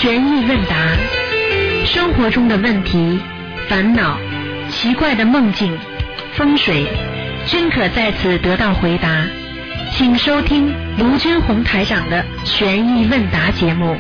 悬疑问答，生活中的问题、烦恼、奇怪的梦境、风水，均可在此得到回答。请收听卢军红台长的悬疑问答节目。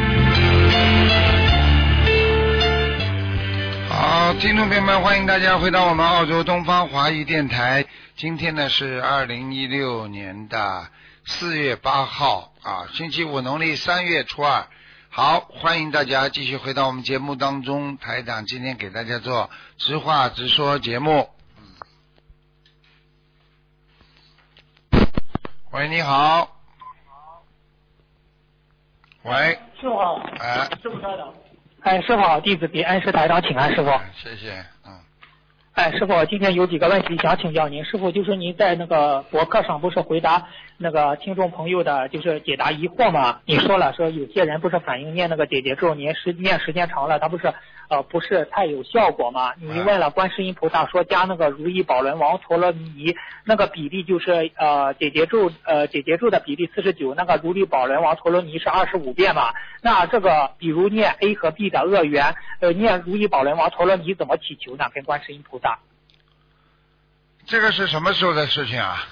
好，听众朋友们，欢迎大家回到我们澳洲东方华语电台。今天呢是2016年的4月8号啊，星期五，农历3月初二。好，欢迎大家继续回到我们节目当中。台长今天给大家做直话直说节目。喂，你好。喂， 师傅好。 哎， 师傅稍等。哎，师傅好，弟子给恩师台长请安，师傅。 谢谢。 哎，师傅，今天有几个问题想请教您。师傅，就是您在那个博客上不是回答那个听众朋友的，就是解答疑惑嘛？你说了，说有些人不是反映念那个姐姐咒，念时间长了，他不是太有效果嘛？你问了观世音菩萨说加那个如意宝轮王陀罗尼那个比例就是姐姐咒的比例49，那个如意宝轮王陀罗尼是25遍嘛？那这个比如念 A 和 B 的恶缘，念如意宝轮王陀罗尼怎么祈求呢？跟观世音菩萨。 这个是什么时候的事情啊？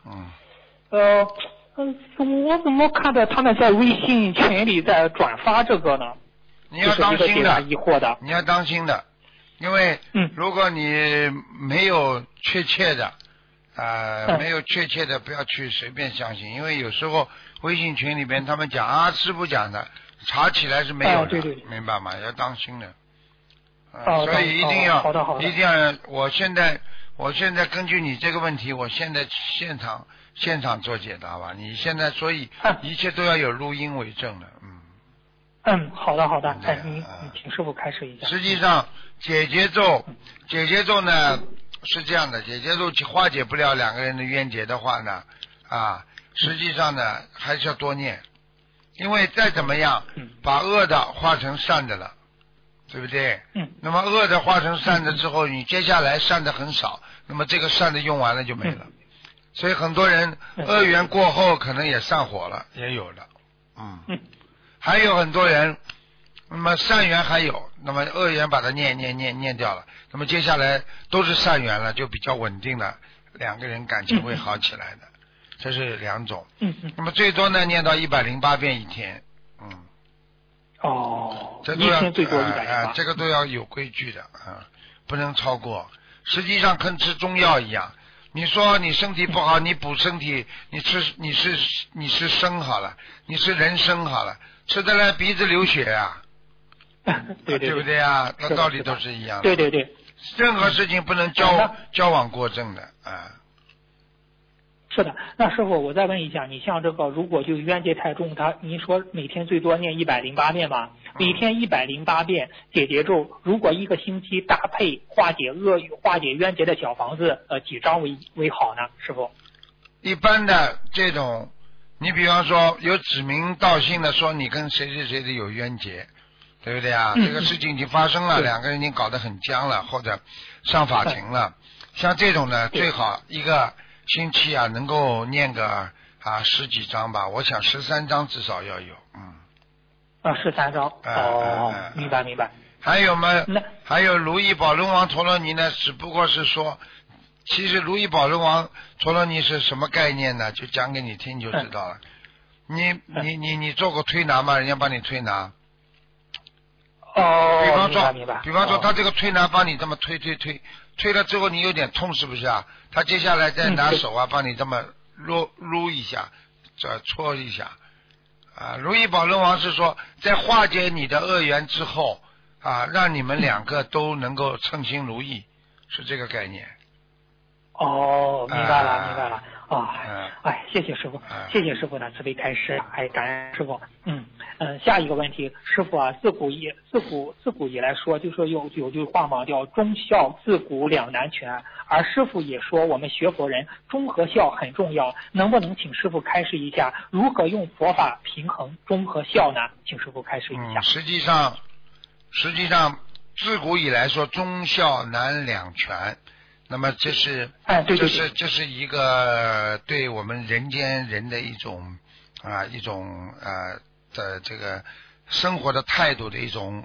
我怎么看到他们在微信群里在转发这个呢？ 你要当心的， 疑惑的， 你要当心的，因为如果你没有确切的，没有确切的，不要去随便相信，因为有时候微信群里边他们讲啊，师傅讲的，查起来是没有的， 对， 明白吗？要当心的，所以一定要，我现在根据你这个问题，我现在现场做解答吧。你现在所以一切都要有录音为证的， 好的，你请师傅开始一下。 实际上，解结咒呢是这样的，解结咒化解不了两个人的冤结的话呢，实际上呢还是要多念，因为再怎么样，把恶的化成善的了。对不对？那么恶的化成善的之后，你接下来善的很少，那么这个善的用完了就没了。所以很多人恶缘过后可能也散伙了，也有的。还有很多人，那么善缘还有，那么恶缘把它念掉了，那么接下来都是善缘了，就比较稳定了，两个人感情会好起来的。这是两种。那么最多呢念到108遍一天。这都要一天最多108， 这个都要有规矩的不能超过。实际上跟吃中药一样，你说你身体不好，你补身体，你是生好了，你是人参好了，吃得来鼻子流血啊，对不对啊？那道理都是一样的。 对， 任何事情不能交往过正的是的，那师傅，我再问一下，你像这个，如果就冤结太重，您说每天最多念108遍吧，每天108遍解结咒，如果一个星期搭配化解冤结的小房子，几张为好呢？师傅？ 一般的这种，你比方说有指名道姓的说你跟谁的有冤结，对不对啊？这个事情已经发生了，两个人已经搞得很僵了，或者上法庭了，像这种呢，最好一个星期能够念个10几章吧，我想13章至少要有 13章明白。 还有如意宝轮王陀罗尼呢，只不过是说，其实如意宝轮王陀罗尼是什么概念呢？就讲给你听就知道了。你做过推拿吗？人家帮你推拿。比方说他这个推拿帮你这么推了之后你有点痛是不是啊？他接下来再拿手帮你这么撸一下，搓一下如意宝轮王是说在化解你的恶缘之后让你们两个都能够称心如意，是这个概念。 明白了谢谢师傅，谢谢师傅的慈悲开示，感恩师傅。下一个问题，师傅自古以来说，就说有句话嘛，叫忠孝自古两难全，而师傅也说我们学佛人忠和孝很重要，能不能请师傅开示一下如何用佛法平衡忠和孝呢？请师傅开示一下。 实际上自古以来说忠孝难两全，那么这是这是一个对我们人间人的一种的这个生活的态度的一种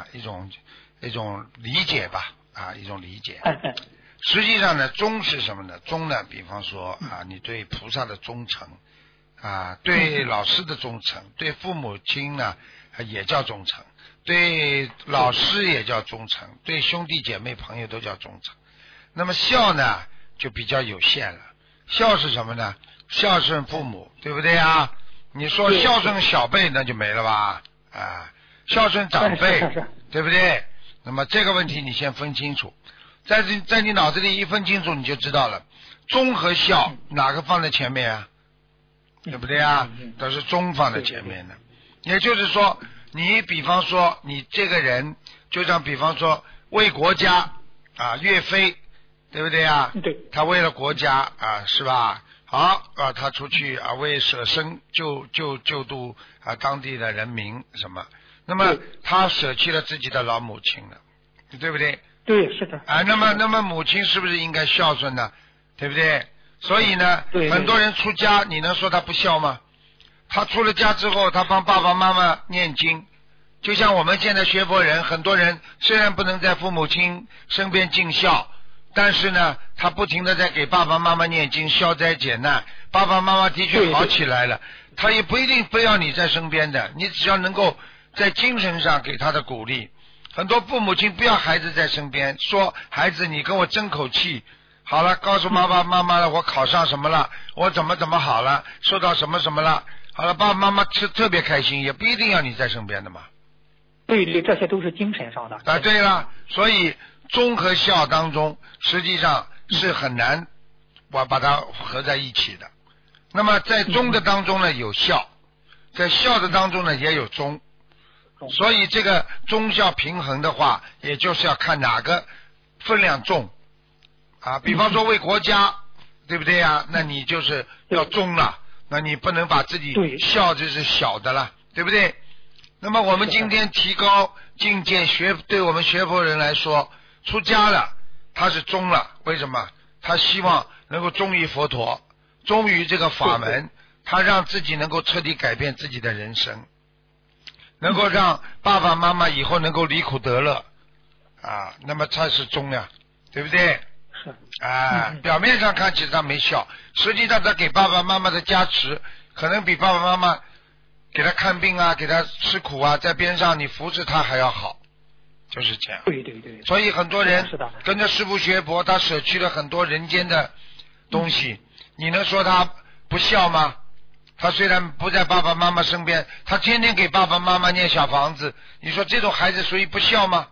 理解吧，一种理解。实际上呢，忠是什么呢？忠呢，比方说你对菩萨的忠诚对老师的忠诚，对父母亲呢也叫忠诚，对老师也叫忠诚，对兄弟姐妹朋友都叫忠诚。那么孝呢就比较有限了。孝是什么呢？孝顺父母，对不对啊？你说孝顺小辈那就没了吧？孝顺长辈，对不对？那么这个问题你先分清楚，在你脑子里一分清楚，你就知道了。忠和孝哪个放在前面啊？对不对啊？都是忠放在前面的。也就是说，你比方说你这个人，就像比方说为国家岳飞，对不对啊？ 对。 他为了国家是吧？好他出去为舍身救度当地的人民什么？那么他舍弃了自己的老母亲了，对不对？ 对，是的。 那么母亲是不是应该孝顺呢？对不对？所以呢，很多人出家，你能说他不孝吗？他出了家之后，他帮爸爸妈妈念经，就像我们现在学佛人，很多人虽然不能在父母亲身边尽孝，但是呢，他不停地在给爸爸妈妈念经，消灾解难，爸爸妈妈的确好起来了。他也不一定非要你在身边的，你只要能够在精神上给他的鼓励。很多父母亲不要孩子在身边，说孩子你跟我争口气，好了，告诉妈妈了，我考上什么了，我怎么好了，受到什么了，好了，爸爸妈妈特别开心，也不一定要你在身边的嘛。 对，这些都是精神上的。 对了，所以忠和孝当中实际上是很难我把它合在一起的。那么在忠的当中呢有孝，在孝的当中呢也有忠，所以这个忠孝平衡的话，也就是要看哪个分量重比方说为国家，对不对啊？那你就是要忠了，那你不能把自己孝就是小的了，对不对？那么我们今天提高境界对我们学佛人来说，出家了他是忠了，为什么？他希望能够忠于佛陀，忠于这个法门，他让自己能够彻底改变自己的人生，能够让爸爸妈妈以后能够离苦得乐那么他是忠呀，对不对？是表面上看起来他没孝，实际上他给爸爸妈妈的加持可能比爸爸妈妈给他看病给他吃苦在边上你扶持他还要好，就是这样。 对。 所以很多人跟着师父学佛，他舍去了很多人间的东西，你能说他不孝吗？他虽然不在爸爸妈妈身边，他天天给爸爸妈妈念小房子，你说这种孩子属于不孝吗？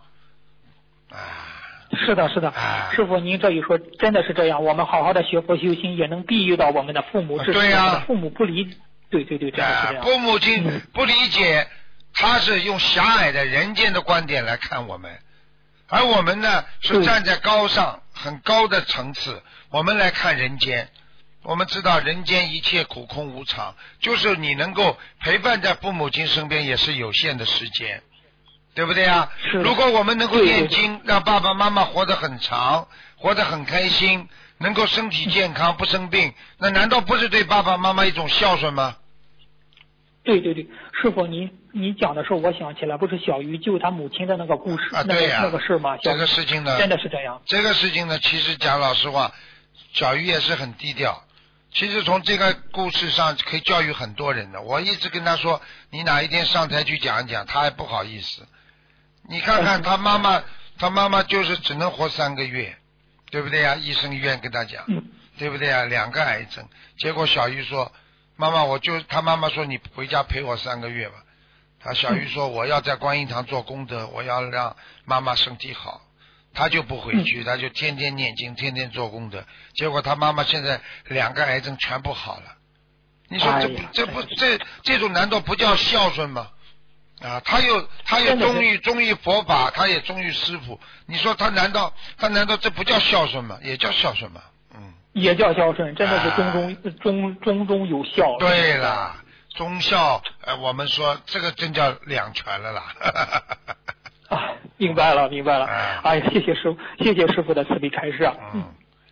是的，师父您这一说真的是这样，我们好好的学佛修心，也能庇佑到我们的父母。 对呀， 父母不理解，对，真的是这样。 父母亲不理解，他是用狭隘的人间的观点来看我们，而我们呢是站在高尚很高的层次，我们来看人间。我们知道人间一切苦空无常，就是你能够陪伴在父母亲身边也是有限的时间，对不对啊？如果我们能够念经，让爸爸妈妈活得很长，活得很开心，能够身体健康不生病，那难道不是对爸爸妈妈一种孝顺吗？ 对，师父你讲的时候我想起来，不是小鱼救他母亲的那个故事对那个事吗？ 这个事情呢真的是这样。 这个事情呢其实讲老实话，小鱼也是很低调，其实从这个故事上可以教育很多人的。我一直跟他说，你哪一天上台去讲一讲，他还不好意思。你看看他妈妈就是只能活3个月，对不对呀？医生医院跟他讲，对不对呀？2个癌症，结果小鱼说，妈妈他妈妈说你回家陪我3个月吧。小鱼说我要在观音堂做功德，我要让妈妈身体好。他就不回去，他就天天念经，天天做功德。结果他妈妈现在2个癌症全部好了。你说这种难道不叫孝顺吗？他又忠于佛法，他也忠于师父。你说他难道这不叫孝顺吗？也叫孝顺吗？ 也叫孝顺，真的是忠忠有孝。 对了，忠孝，我们说这个真叫两全了啦。 明白了。哎呀，谢谢师父的慈悲开示。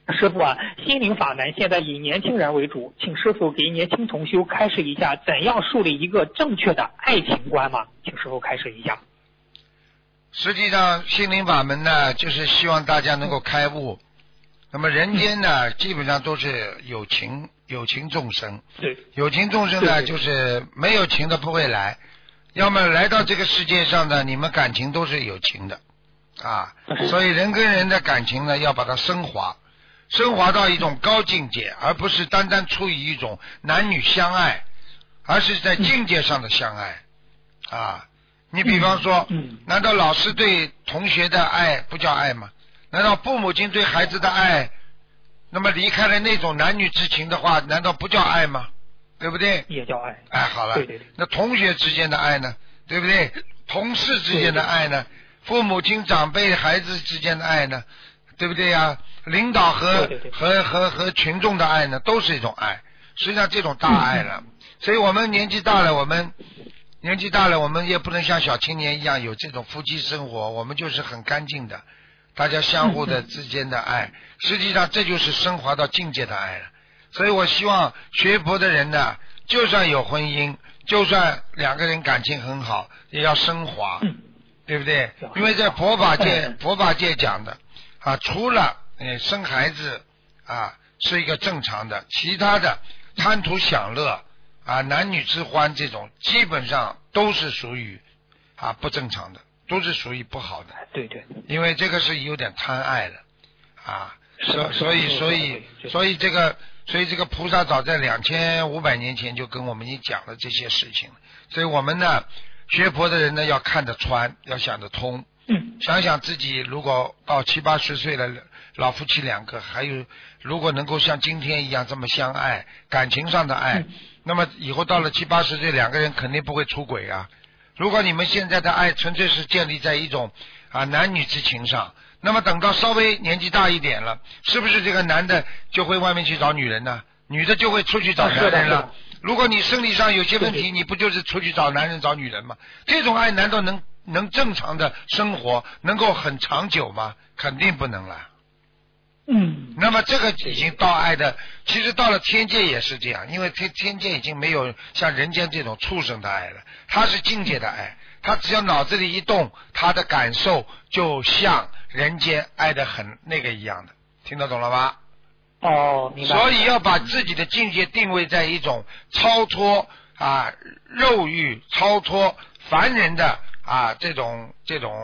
师傅啊，心灵法门现在以年轻人为主，请师傅给年轻同修开示一下，怎样树立一个正确的爱情观吗？请师傅开示一下。 实际上，心灵法门呢，就是希望大家能够开悟。那么人间呢，基本上都是有情众生。 对。 有情众生呢，就是没有情的不会来，要么来到这个世界上呢，你们感情都是有情的啊。所以人跟人的感情呢，要把它升华到一种高境界，而不是单单出于一种男女相爱，而是在境界上的相爱啊。你比方说，难道老师对同学的爱不叫爱吗？难道父母亲对孩子的爱，那么离开了那种男女之情的话，难道不叫爱吗？对不对？ 也叫爱。 哎，好了， 对。 那同学之间的爱呢？对不对？同事之间的爱呢？父母亲长辈孩子之间的爱呢？对不对呀？领导和群众的爱呢，都是一种爱。实际上这种大爱了，所以我们年纪大了，我们也不能像小青年一样有这种夫妻生活，我们就是很干净的，大家相互的之间的爱，实际上这就是升华到境界的爱了。所以我希望学佛的人呢，就算有婚姻，就算两个人感情很好，也要升华，对不对？因为在佛法界讲的啊，除了生孩子啊是一个正常的，其他的贪图享乐啊，男女之欢这种基本上都是属于不正常的，都是属于不好的。 对。 因为这个是有点贪爱了啊，所以这个菩萨早在2500年前就跟我们已经讲了这些事情，所以我们呢学佛的人呢要看得穿，要想得通。想想自己如果到70、80岁了，老夫妻两个，还有如果能够像今天一样这么相爱，感情上的爱，那么以后到了70、80岁，两个人肯定不会出轨啊。如果你们现在的爱纯粹是建立在一种男女之情上，那么等到稍微年纪大一点了，是不是这个男的就会外面去找女人呢？女的就会出去找男人了。如果你生理上有些问题，你不就是出去找男人找女人吗？这种爱难道能正常的生活，能够很长久吗？肯定不能了。那么这个已经到爱的，其实到了天界也是这样，因为天界已经没有像人间这种畜生的爱了，它是境界的爱，他只要脑子里一动，他的感受就像人间爱得很那个一样的，听得懂了吗？ 明白。 所以要把自己的境界定位在一种超脱肉欲、超脱凡人的这种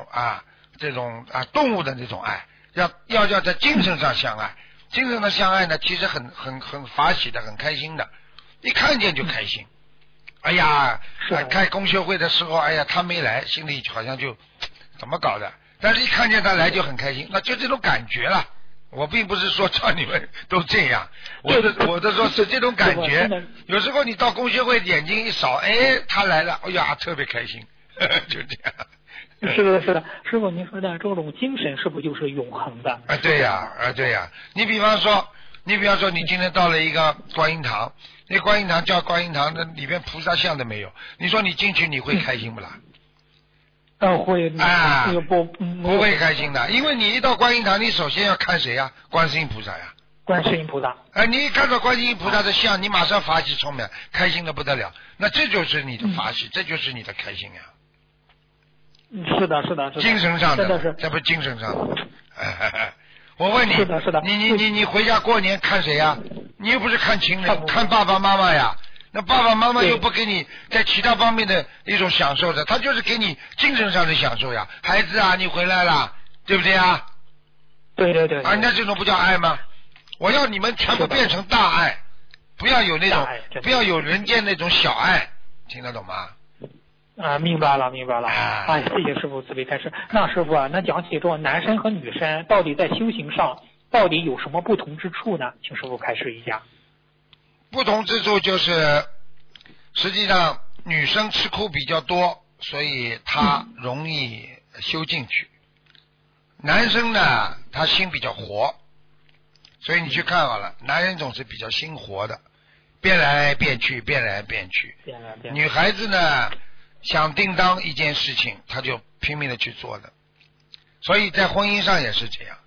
动物的那种爱，要在精神上相爱。精神上相爱呢，其实很法喜的，很开心的，一看见就开心。哎呀，开公学会的时候，哎呀他没来，心里好像就怎么搞的，但是一看见他来就很开心，那就这种感觉了。我并不是说叫你们都这样，我的说是这种感觉。有时候你到公学会眼睛一扫，他来了，哎呀特别开心，就这样。 是的，师傅您说的这种精神是不是就是永恒的？ 对呀。你比方说你今天到了一个观音堂，那观音堂叫观音堂，那里边菩萨像都没有，你说你进去你会开心不啦？ 会不会开心的，因为你一到观音堂，你首先要看谁呀？观世音菩萨呀。 观世音菩萨。 你一看到观世音菩萨的像，你马上法喜充满，开心的不得了。那这就是你的法喜，这就是你的开心呀。 是的。 精神上的， 这不是精神上的。我问你， 是的。 你回家过年看谁呀？你又不是看情人，看爸爸妈妈呀。那爸爸妈妈又不给你在其他方面的一种享受的，他就是给你精神上的享受呀。孩子啊，你回来了，对不对啊？ 对。 那这种不叫爱吗？我要你们全部变成大爱，不要有那种，不要有人间那种小爱，听得懂吗？ 明白了。谢谢师傅慈悲开示。那师傅那讲起这种男生和女生到底在修行上到底有什么不同之处呢？请师傅开示一下。 不同之处就是，实际上女生吃苦比较多，所以她容易修进去。男生呢，他心比较活，所以你去看好了，男人总是比较心活的，变来变去。女孩子呢，想叮当一件事情，她就拼命的去做的。所以在婚姻上也是这样，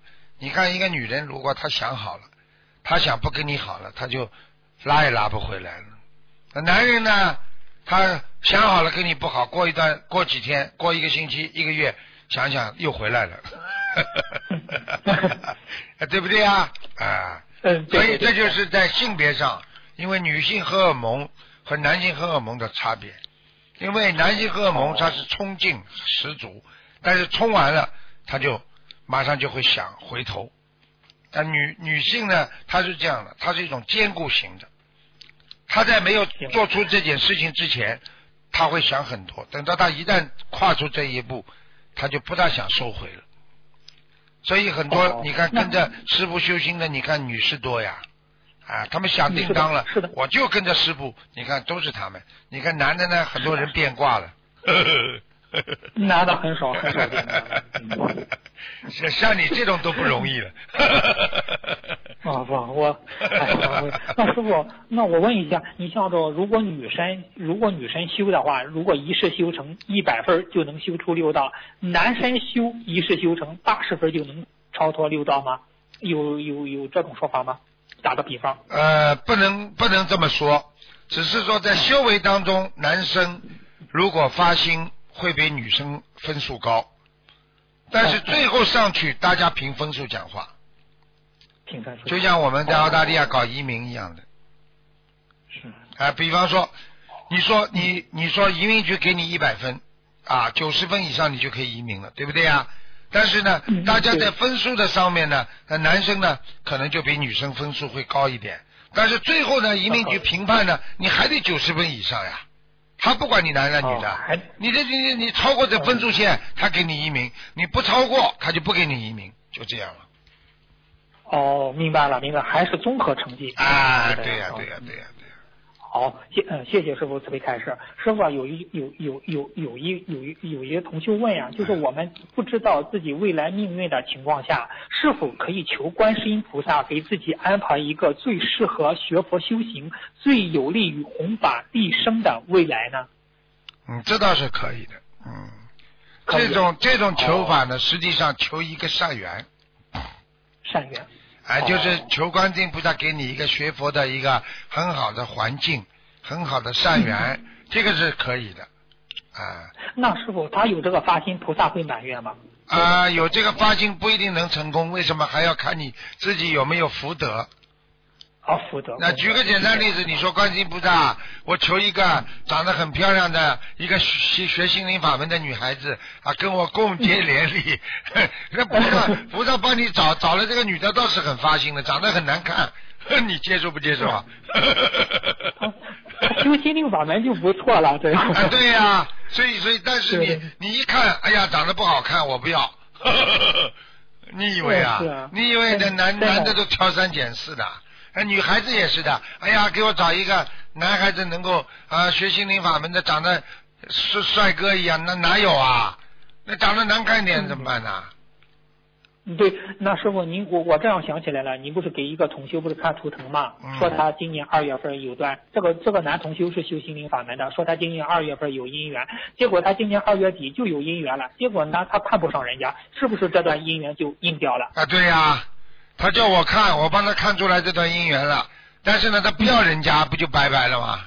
你看一个女人，如果她想好了，她想不跟你好了，她就拉也拉不回来了。男人呢，他想好了跟你不好，过几天，过一个星期、一个月，想想又回来了，对不对啊？啊，所以这就是在性别上，因为女性荷尔蒙和男性荷尔蒙的差别。因为男性荷尔蒙它是冲劲十足，但是冲完了，他就马上就会想回头。但女性呢，她是这样的，她是一种兼顾型的。她在没有做出这件事情之前，她会想很多，等到她一旦跨出这一步，她就不大想收回了。所以很多你看跟着师父修心的，你看女士多呀，啊，他们响叮当了， 是的， 我就跟着师父，你看都是他们。你看男的呢，很多人变卦了， 男的很少变卦。 像你这种都不容易了。 那师傅，那我问一下，你像这如果女生修的话，如果一世修成100分就能修出6道，男生修一世修成80分就能超脱6道吗？有这种说法吗？打个比方。 不能这么说，只是说在修为当中，男生如果发心会比女生分数高，但是最后上去大家凭分数讲话。就像我们在澳大利亚搞移民一样的，是比方说，你说移民局给你100分啊，90分以上你就可以移民了，对不对啊？但是呢，大家在分数的上面呢，男生呢可能就比女生分数会高一点，但是最后呢，移民局评判呢，你还得90分以上呀。他不管你男的女的，你超过这分数线，他给你移民；你不超过，他就不给你移民，就这样了。 哦，明白了，还是综合成绩啊，对呀。 好，谢谢师傅慈悲开示。师傅啊，有一些同学问呀，就是我们不知道自己未来命运的情况下，是否可以求观世音菩萨给自己安排一个最适合学佛修行、最有利于弘法利生的未来呢？ 这倒是可以的。这种求法呢，实际上求一个善缘。 善缘。 就是求观世音菩萨给你一个学佛的一个很好的环境，很好的善缘，这个是可以的。 那师傅他有这个发心，菩萨会满愿吗？ 有这个发心不一定能成功，为什么？还要看你自己有没有福德。 福德。 那举个简单例子，你说观世音菩萨，我求一个长得很漂亮的一个学心灵法门的女孩子啊，跟我共结连理。那菩萨帮你找了这个女的，倒是很发心的，长得很难看，你接受不接受啊？ 修心灵法门就不错了，对吧？ 对呀，所以，但是你一看，哎呀，长得不好看，我不要。你以为啊？你以为男的都挑三拣四的？女孩子也是的，哎呀，给我找一个男孩子能够学心灵法门的，长得是帅哥一样，那哪有啊？那长得难看一点怎么办呢？ 对，那师傅我这样想起来了，您不是给一个同修不是看图腾嘛，说他今年2月份有段，这个男同修是修心灵法门的，说他今年2月份有姻缘，结果他今年2月底就有姻缘了，结果呢他看不上人家，是不是这段姻缘就应掉了？ 对呀。他叫我看，我帮他看出来这段姻缘了，但是呢，他不要人家，不就拜拜了吗？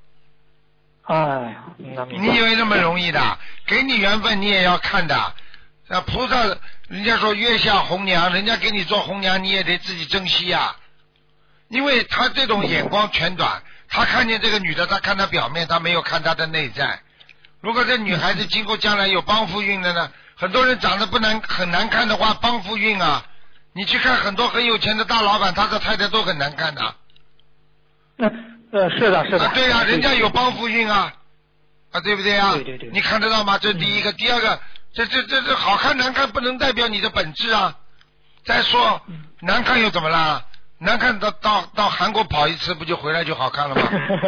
你以为那么容易的？给你缘分你也要看的。菩萨，人家说月下红娘，人家给你做红娘，你也得自己珍惜呀。因为他这种眼光全短，他看见这个女的，他看她表面，他没有看她的内在。如果这女孩子今后将来有帮扶运的呢，很多人长得很难看的话，帮扶运啊。你去看很多很有钱的大老板，他的太太都很难看的。 是的。 对呀，人家有帮扶运啊，对不对啊？ 对。 你看得到吗？这第一个，第二个，这好看难看不能代表你的本质啊。再说难看又怎么啦？难看到韩国跑一次不就回来就好看了吗？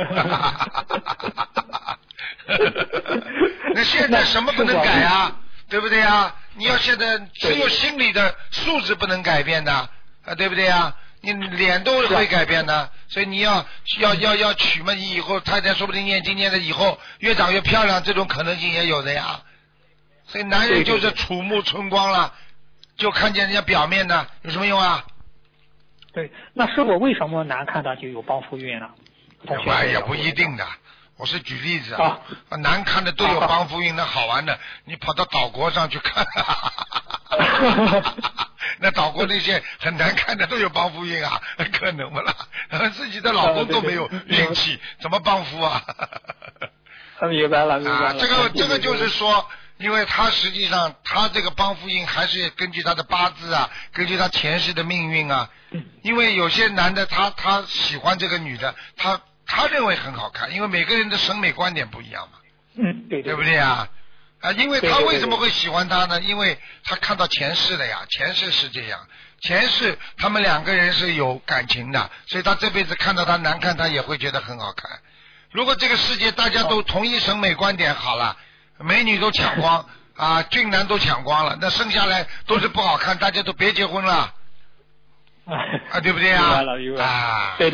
那现在什么不能改啊？对不对啊？你要现在只有心理的素质不能改变的对不对啊？你脸都会改变的，所以你要娶嘛，你以后太太说不定念经念的以后越长越漂亮，这种可能性也有的呀。所以男人就是楚目春光了， 就看见人家表面的，有什么用啊？ 对，那师傅为什么难看的就有帮扶运呢？ 也不一定的。我是举例子啊， 难看的都有帮扶运，那好玩的，你跑到岛国上去看，那岛国那些很难看的都有帮扶运啊，可能不啦？自己的老公都没有运气，怎么帮扶啊？ 明白了，明白了。 这个就是说，因为他实际上他这个帮扶运还是根据他的八字啊，根据他前世的命运啊。因为有些男的他喜欢这个女的，他认为很好看，因为每个人的审美观点不一样嘛。 对不对啊？因为他为什么会喜欢他呢？因为他看到前世的呀，前世是这样，前世他们两个人是有感情的，所以他这辈子看到他难看，他也会觉得很好看。如果这个世界大家都同一审美观点好了，美女都抢光啊，俊男都抢光了，那剩下来都是不好看，大家都别结婚了。对不对啊？ 明白了。对。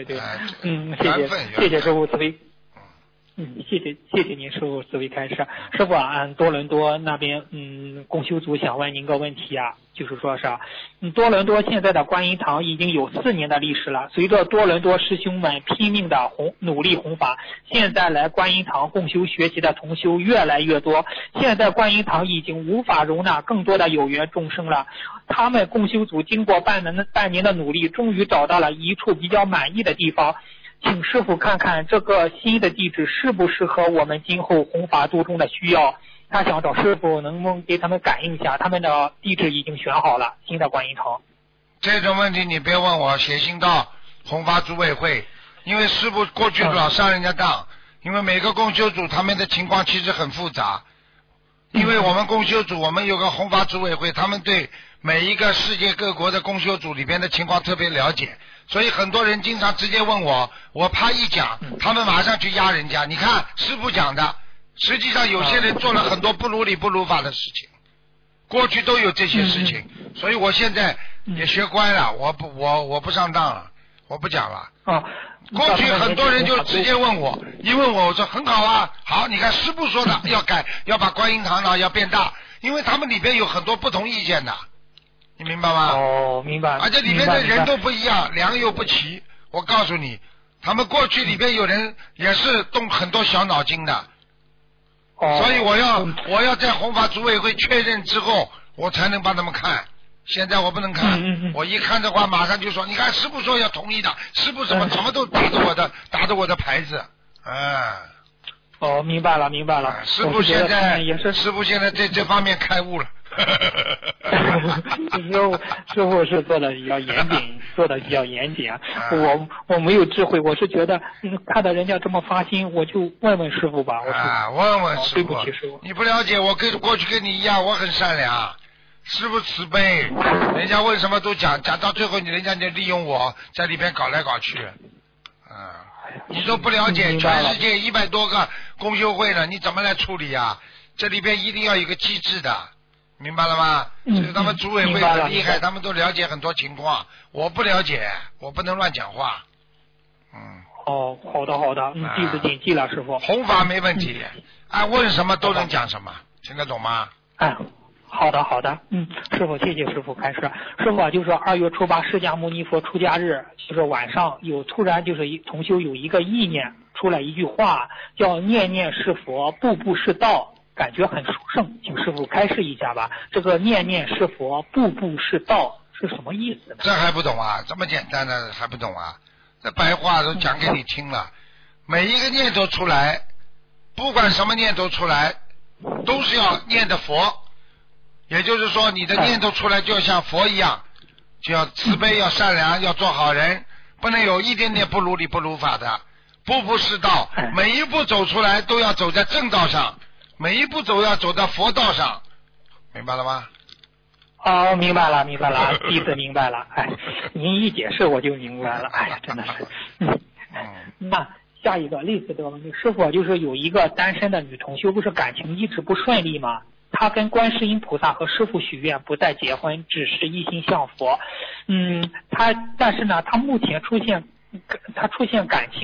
谢谢师傅慈悲。谢谢您师傅慈悲开示。师傅啊，多伦多那边共修组想问您个问题啊，就是说是多伦多现在的观音堂已经有4年的历史了，随着多伦多师兄们拼命的努力弘法，现在来观音堂共修学习的同修越来越多，现在观音堂已经无法容纳更多的有缘众生了。他们共修组经过半年的努力，终于找到了一处比较满意的地方，请师傅看看这个新的地址适不适合我们今后弘法度众的需要。他想找师傅能不能给他们感应一下，他们的地址已经选好了，新的观音堂。 这种问题你别问我，写信到弘法组委会，因为师傅过去老上人家当，因为每个共修组他们的情况其实很复杂，因为我们共修组我们有个弘法组委会，他们对每一个世界各国的共修组里边的情况特别了解，所以很多人经常直接问我怕一讲他们马上去压人家。你看师父讲的，实际上有些人做了很多不如理不如法的事情，过去都有这些事情，所以我现在也学乖了，我不上当了，我不讲了。过去很多人就直接问我，一问我说很好啊，好，你看师父说的要改，要把观音堂呢要变大，因为他们里边有很多不同意见的，你明白吗？ 明白。 而且里面的人都不一样，良莠不齐。我告诉你，他们过去里边有人也是动很多小脑筋的，所以我要在弘法组委会确认之后，我才能帮他们看。现在我不能看，我一看的话，马上就说，你看师父说要同意的，师父什么都打着我的牌子， 明白了。 师父现在这方面开悟了。 师傅是做的比较严谨啊。我没有智慧，我是觉得看到人家这么发心，我就问问师傅吧。 问问师傅。 对不起师傅。 你不了解我，过去跟你一样，我很善良，师傅慈悲，人家为什么都讲到最后，人家就利用我在里边搞来搞去。你都不了解，全世界100多个公修会了，你怎么来处理啊？这里边一定要有一个机制的。明白了吗？这个他们组委会很厉害，他们都了解很多情况，我不了解，我不能乱讲话。 好的，弟子谨记了，师傅。 弘法没问题，问什么都能讲什么，听得懂吗？ 好的，师傅，谢谢师傅开示。师傅就是2月初8释迦牟尼佛出家日，就是晚上突然就是同修有一个意念出来一句话，叫念念是佛，步步是道。感觉很殊胜，请师父开示一下吧。这个念念是佛，步步是道是什么意思呢？ 这还不懂啊？这么简单的还不懂啊？这白话都讲给你听了。每一个念头出来，不管什么念头出来，都是要念的佛。也就是说，你的念头出来就要像佛一样，就要慈悲，要善良，要做好人，不能有一点点不如理不如法的。步步是道，每一步走出来都要走在正道上。每一步走要走到佛道上，明白了吗？ 明白了，弟子明白了。您一解释我就明白了。真的是。那下一个类似这个问题，师傅就是有一个单身的女同修，不是感情一直不顺利吗？她跟观世音菩萨和师父许愿不再结婚，只是一心向佛。但是呢，她目前出现感情了。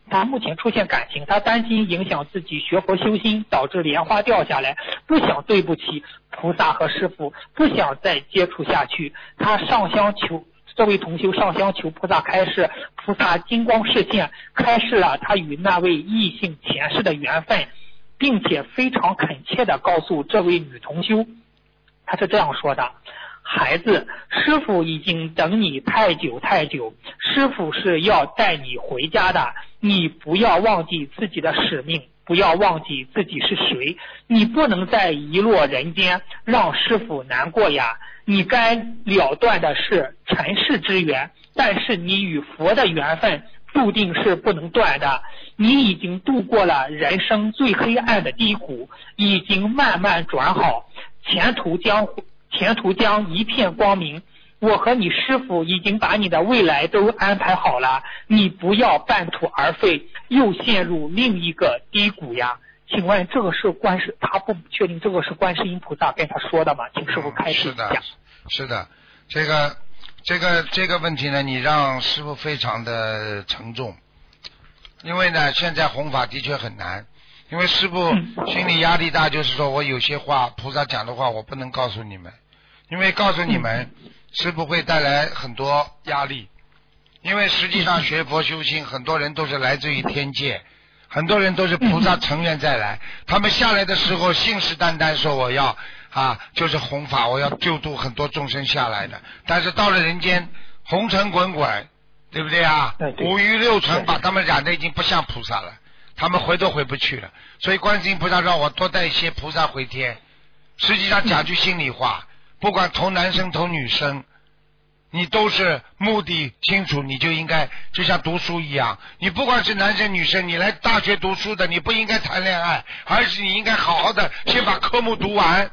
他目前出现感情，他担心影响自己学佛修心，导致莲花掉下来，不想对不起菩萨和师父，不想再接触下去。他上香求这位同修上香求菩萨开示，菩萨金光示现，开示了他与那位异性前世的缘分，并且非常恳切地告诉这位女同修，他是这样说的：孩子，师父已经等你太久太久，师父是要带你回家的，你不要忘记自己的使命，不要忘记自己是谁，你不能再遗落人间，让师父难过呀。你该了断的是尘世之缘，但是你与佛的缘分注定是不能断的。你已经度过了人生最黑暗的低谷，已经慢慢转好，前途将一片光明。我和你师父已经把你的未来都安排好了，你不要半途而废，又陷入另一个低谷呀。请问这个是他不确定这个是观世音菩萨跟他说的吗？请师父开示一下。 是的，这个问题呢，你让师父非常的沉重，因为呢，现在弘法的确很难，因为师父心理压力大，就是说我有些话菩萨讲的话我不能告诉你们，因为告诉你们师父会带来很多压力，因为实际上学佛修心很多人都是来自于天界，很多人都是菩萨成愿再来，他们下来的时候信誓旦旦说我要就是弘法，我要救度很多众生下来的，但是到了人间红尘滚滚，对不对啊？五欲六尘把他们染得已经不像菩萨了，他们回都回不去了，所以观世音菩萨让我多带一些菩萨回天。实际上讲句心里话，不管投男生投女生，你都是目的清楚，你就应该就像读书一样，你不管是男生女生，你来大学读书的，你不应该谈恋爱，而是你应该好好的先把科目读完。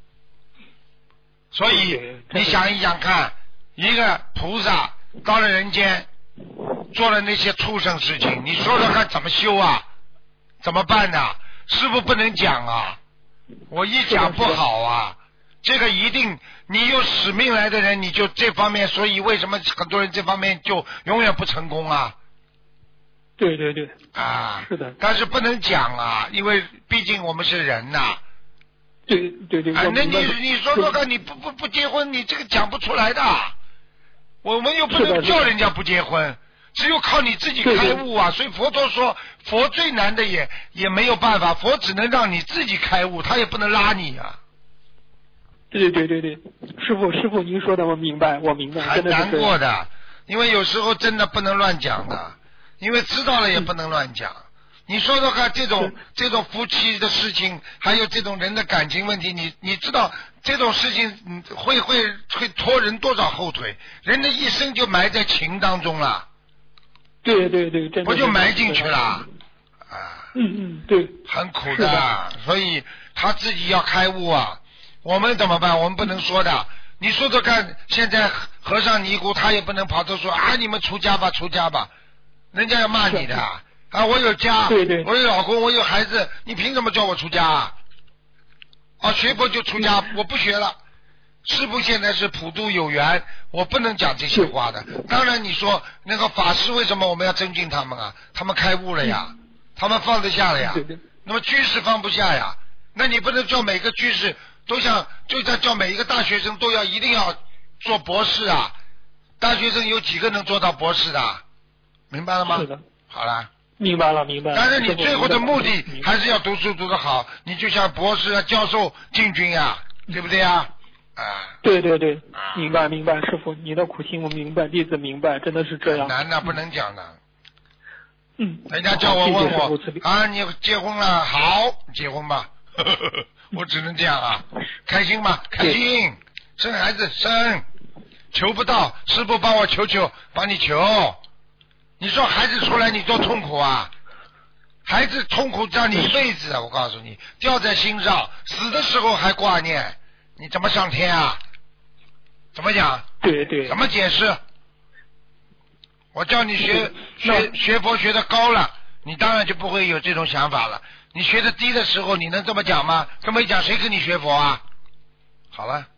所以你想一想看，一个菩萨到了人间做了那些畜生事情，你说说看怎么修啊？怎么办呢？师父不能讲啊，我一讲不好啊，这个一定你有使命来的人，你就这方面，所以为什么很多人这方面就永远不成功啊？ 对啊， 是的， 但是不能讲啊，因为毕竟我们是人呐。 对， 那你说说看，你不结婚，你这个讲不出来的。我们又不能叫人家不结婚，只有靠你自己开悟啊。所以佛陀说，佛最难的也没有办法，佛只能让你自己开悟，他也不能拉你啊。 对，师父您说的我明白， 很难过的，因为有时候真的不能乱讲的，因为知道了也不能乱讲。你说说看，这种夫妻的事情，还有这种人的感情问题，你知道这种事情会拖人多少后腿？人的一生就埋在情当中了。 对，真的不就埋进去了啊？ 对， 很苦的，所以他自己要开悟啊。我们怎么办？我们不能说的。你说说看，现在和尚尼姑他也不能跑着说啊，你们出家吧，人家要骂你的。我有家， 对， 我有老公，我有孩子，你凭什么叫我出家啊？学佛就出家，我不学了。师父现在是普度有缘，我不能讲这些话的。当然你说那个法师为什么我们要尊敬他们啊？他们开悟了呀，他们放得下了呀。 对。 那么居士放不下呀，那你不能叫每个居士都像就在叫每一个大学生都要一定要做博士啊。大学生有几个能做到博士的？明白了吗？ 是的。 好了。 明白了。 但是你最后的目的还是要读书读得好，你就像博士啊、教授进军呀，对不对呀？ 对，明白，师父你的苦心我明白，弟子明白，真的是这样。 难的不能讲的。 人家叫我问我你结婚了，好，结婚吧。我只能这样啊，开心吗？开心，生孩子生，求不到，师父帮我求，帮你求。你说孩子出来你多痛苦啊，孩子痛苦让你一辈子啊，我告诉你，掉在心上，死的时候还挂念，你怎么上天啊？怎么讲？ 对， 怎么解释？我叫你学佛学的高了，你当然就不会有这种想法了。你学的低的时候，你能这么讲吗？这么一讲，谁跟你学佛啊？好了。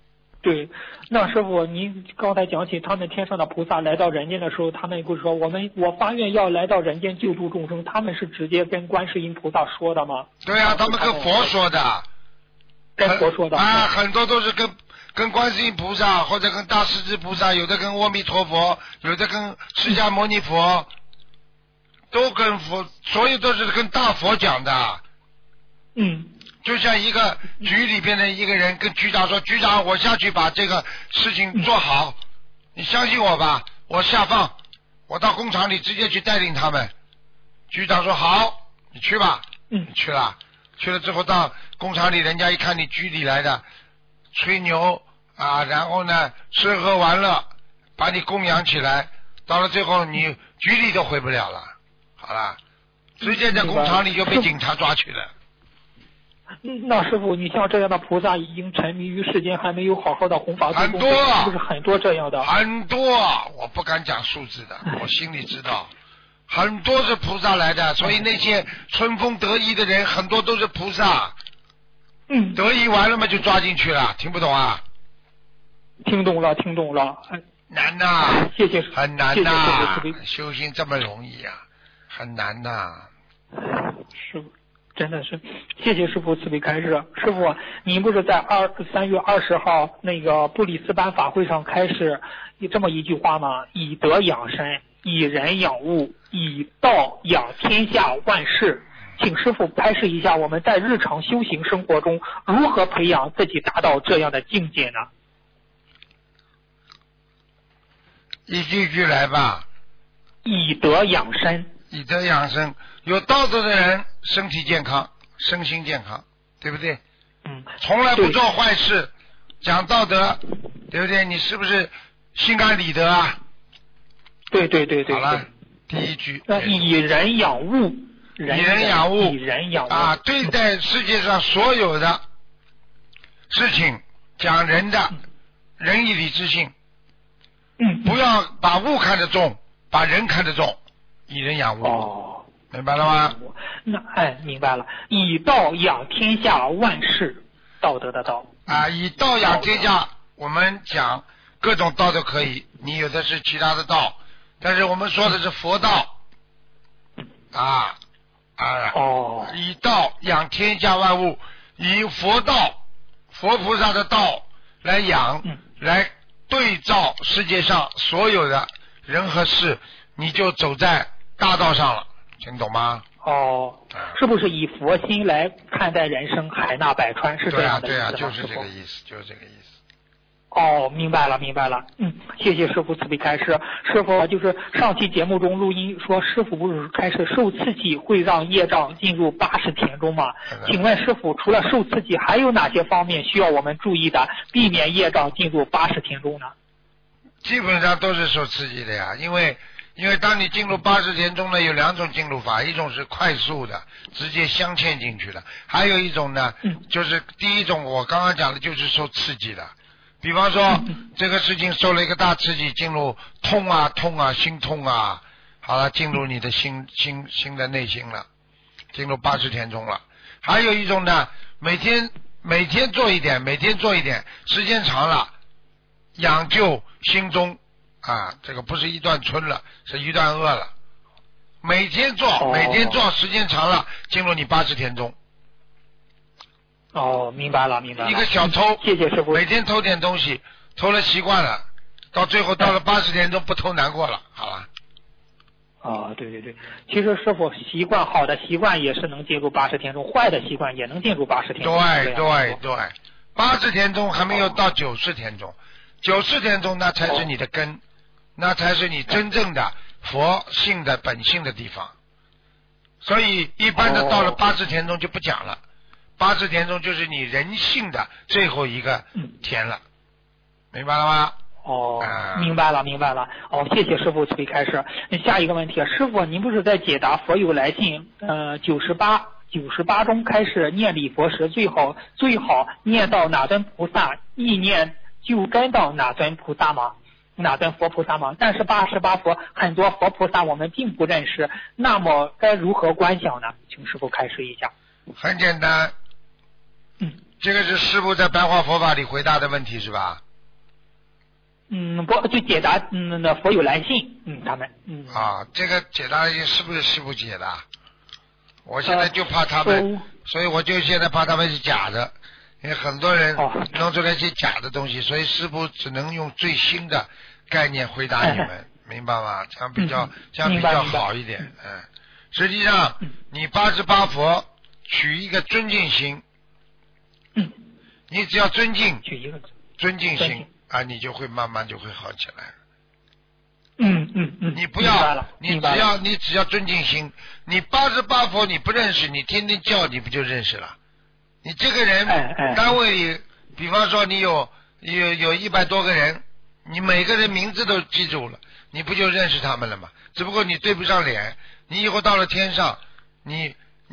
对，那师傅，您刚才讲起他们天上的菩萨来到人间的时候，他们不是说我发愿要来到人间救度众生，他们是直接跟观世音菩萨说的吗？ 对啊，他们跟佛说的。 跟佛说的啊，很多都是跟观世音菩萨或者跟大势至菩萨，有的跟阿弥陀佛，有的跟释迦牟尼佛，都跟佛，所有都是跟大佛讲的。就像一个局里边的一个人跟局长说，局长我下去把这个事情做好，你相信我吧，我下放，我到工厂里直接去带领他们。局长说好，你去吧。你去了之后到工厂里，人家一看你局里来的，吹牛啊，然后呢吃喝玩乐把你供养起来，到了最后你局里都回不了了，好了，直接在工厂里就被警察抓去了。 那师傅，你像这样的菩萨已经沉迷于世间，还没有好好的弘法度众，是不是很多这样的？ 很多，我不敢讲数字的，我心里知道，很多是菩萨来的，所以那些春风得意的人，很多都是菩萨。得意完了嘛，就抓进去了，听不懂啊？ 听懂了。 难呐， 谢谢， 很难呐，修行这么容易啊，很难呐。 师傅。真的是，谢谢师傅慈悲开示。师傅，您不是在3月20号那个布里斯班法会上开示这么一句话吗？以德养身，以人养物，以道养天下万事。请师傅开示一下，我们在日常修行生活中如何培养自己达到这样的境界呢？ 一句句来吧。 以德养身。 以德养生，有道德的人身体健康，身心健康，对不对？从来不做坏事，讲道德，对不对？你是不是心安理得啊？ 对。 好了，第一句。 那以人养物，以人养物啊！对待世界上所有的事情，讲人的仁义礼智信。不要把物看得重，把人看得重。以人养物，明白了吗？ 明白了。以道养天下万事，道德的道啊，以道养天下，我们讲各种道都可以，你有的是其他的道，但是我们说的是佛道以道养天下万物，以佛道佛菩萨的道来养，来对照世界上所有的人和事，你就走在大道上了，听懂吗？ 是不是以佛心来看待人生，海纳百川，是这样的意思吗？ 对啊，就是这个意思。 明白了。谢谢师傅慈悲开示。师傅，就是上期节目中录音说，师傅不是开始受刺激会让业障进入80田中吗？请问师傅，除了受刺激，还有哪些方面需要我们注意的，避免业障进入80田中呢？ 基本上都是受刺激的呀，因为当你进入80田中呢，有2种进入法，一种是快速的，直接镶嵌进去的，还有一种呢，就是第一种我刚刚讲的，就是受刺激的。比方说这个事情受了一个大刺激，进入痛啊，心痛啊，好了，进入你的心的内心了，进入80田中了。还有一种呢，每天做一点，时间长了，养就心中这个不是一段春了，是一段恶了。每天做，时间长了，进入你80田中。 明白了。一个小偷， 谢谢师傅。 每天偷点东西，偷了习惯了，到最后到了80田中不偷难过了，好了。 对，其实师傅好的习惯也是能进入80田中，坏的习惯也能进入80田中。 对，80田中还没有到90田中，90田中那才是你的根，那才是你真正的佛性的本性的地方。所以一般的到了80田中就不讲了，80田中就是你人性的最后一个田了，明白了吗？ 明白了。谢谢师傅慈悲开示。下一个问题，师傅您不是在解答佛友来信98中开始念礼佛时最好念到哪尊菩萨，意念就跟到哪尊佛菩萨吗？但是88佛很多佛菩萨我们并不认识，那么该如何观想呢？请师傅开示一下。 很简单，这个是师父在白话佛法里回答的问题是吧？ 不就解答那佛有来信，他们这个解答是不是师傅解的？我现在就怕他们，所以我就现在怕他们是假的，因为很多人弄出来一些假的东西，所以师傅只能用最新的概念回答你们，明白吗？这样比较好一点。实际上你88佛取一个尊敬心，你只要尊敬心啊，你就会慢慢就会好起来。你不要，你只要尊敬心，你88佛你不认识，你天天叫你不就认识了？你这个人单位里，比方说你有100多个人，你每个人名字都记住了，你不就认识他们了吗？只不过你对不上脸，你以后到了天上，你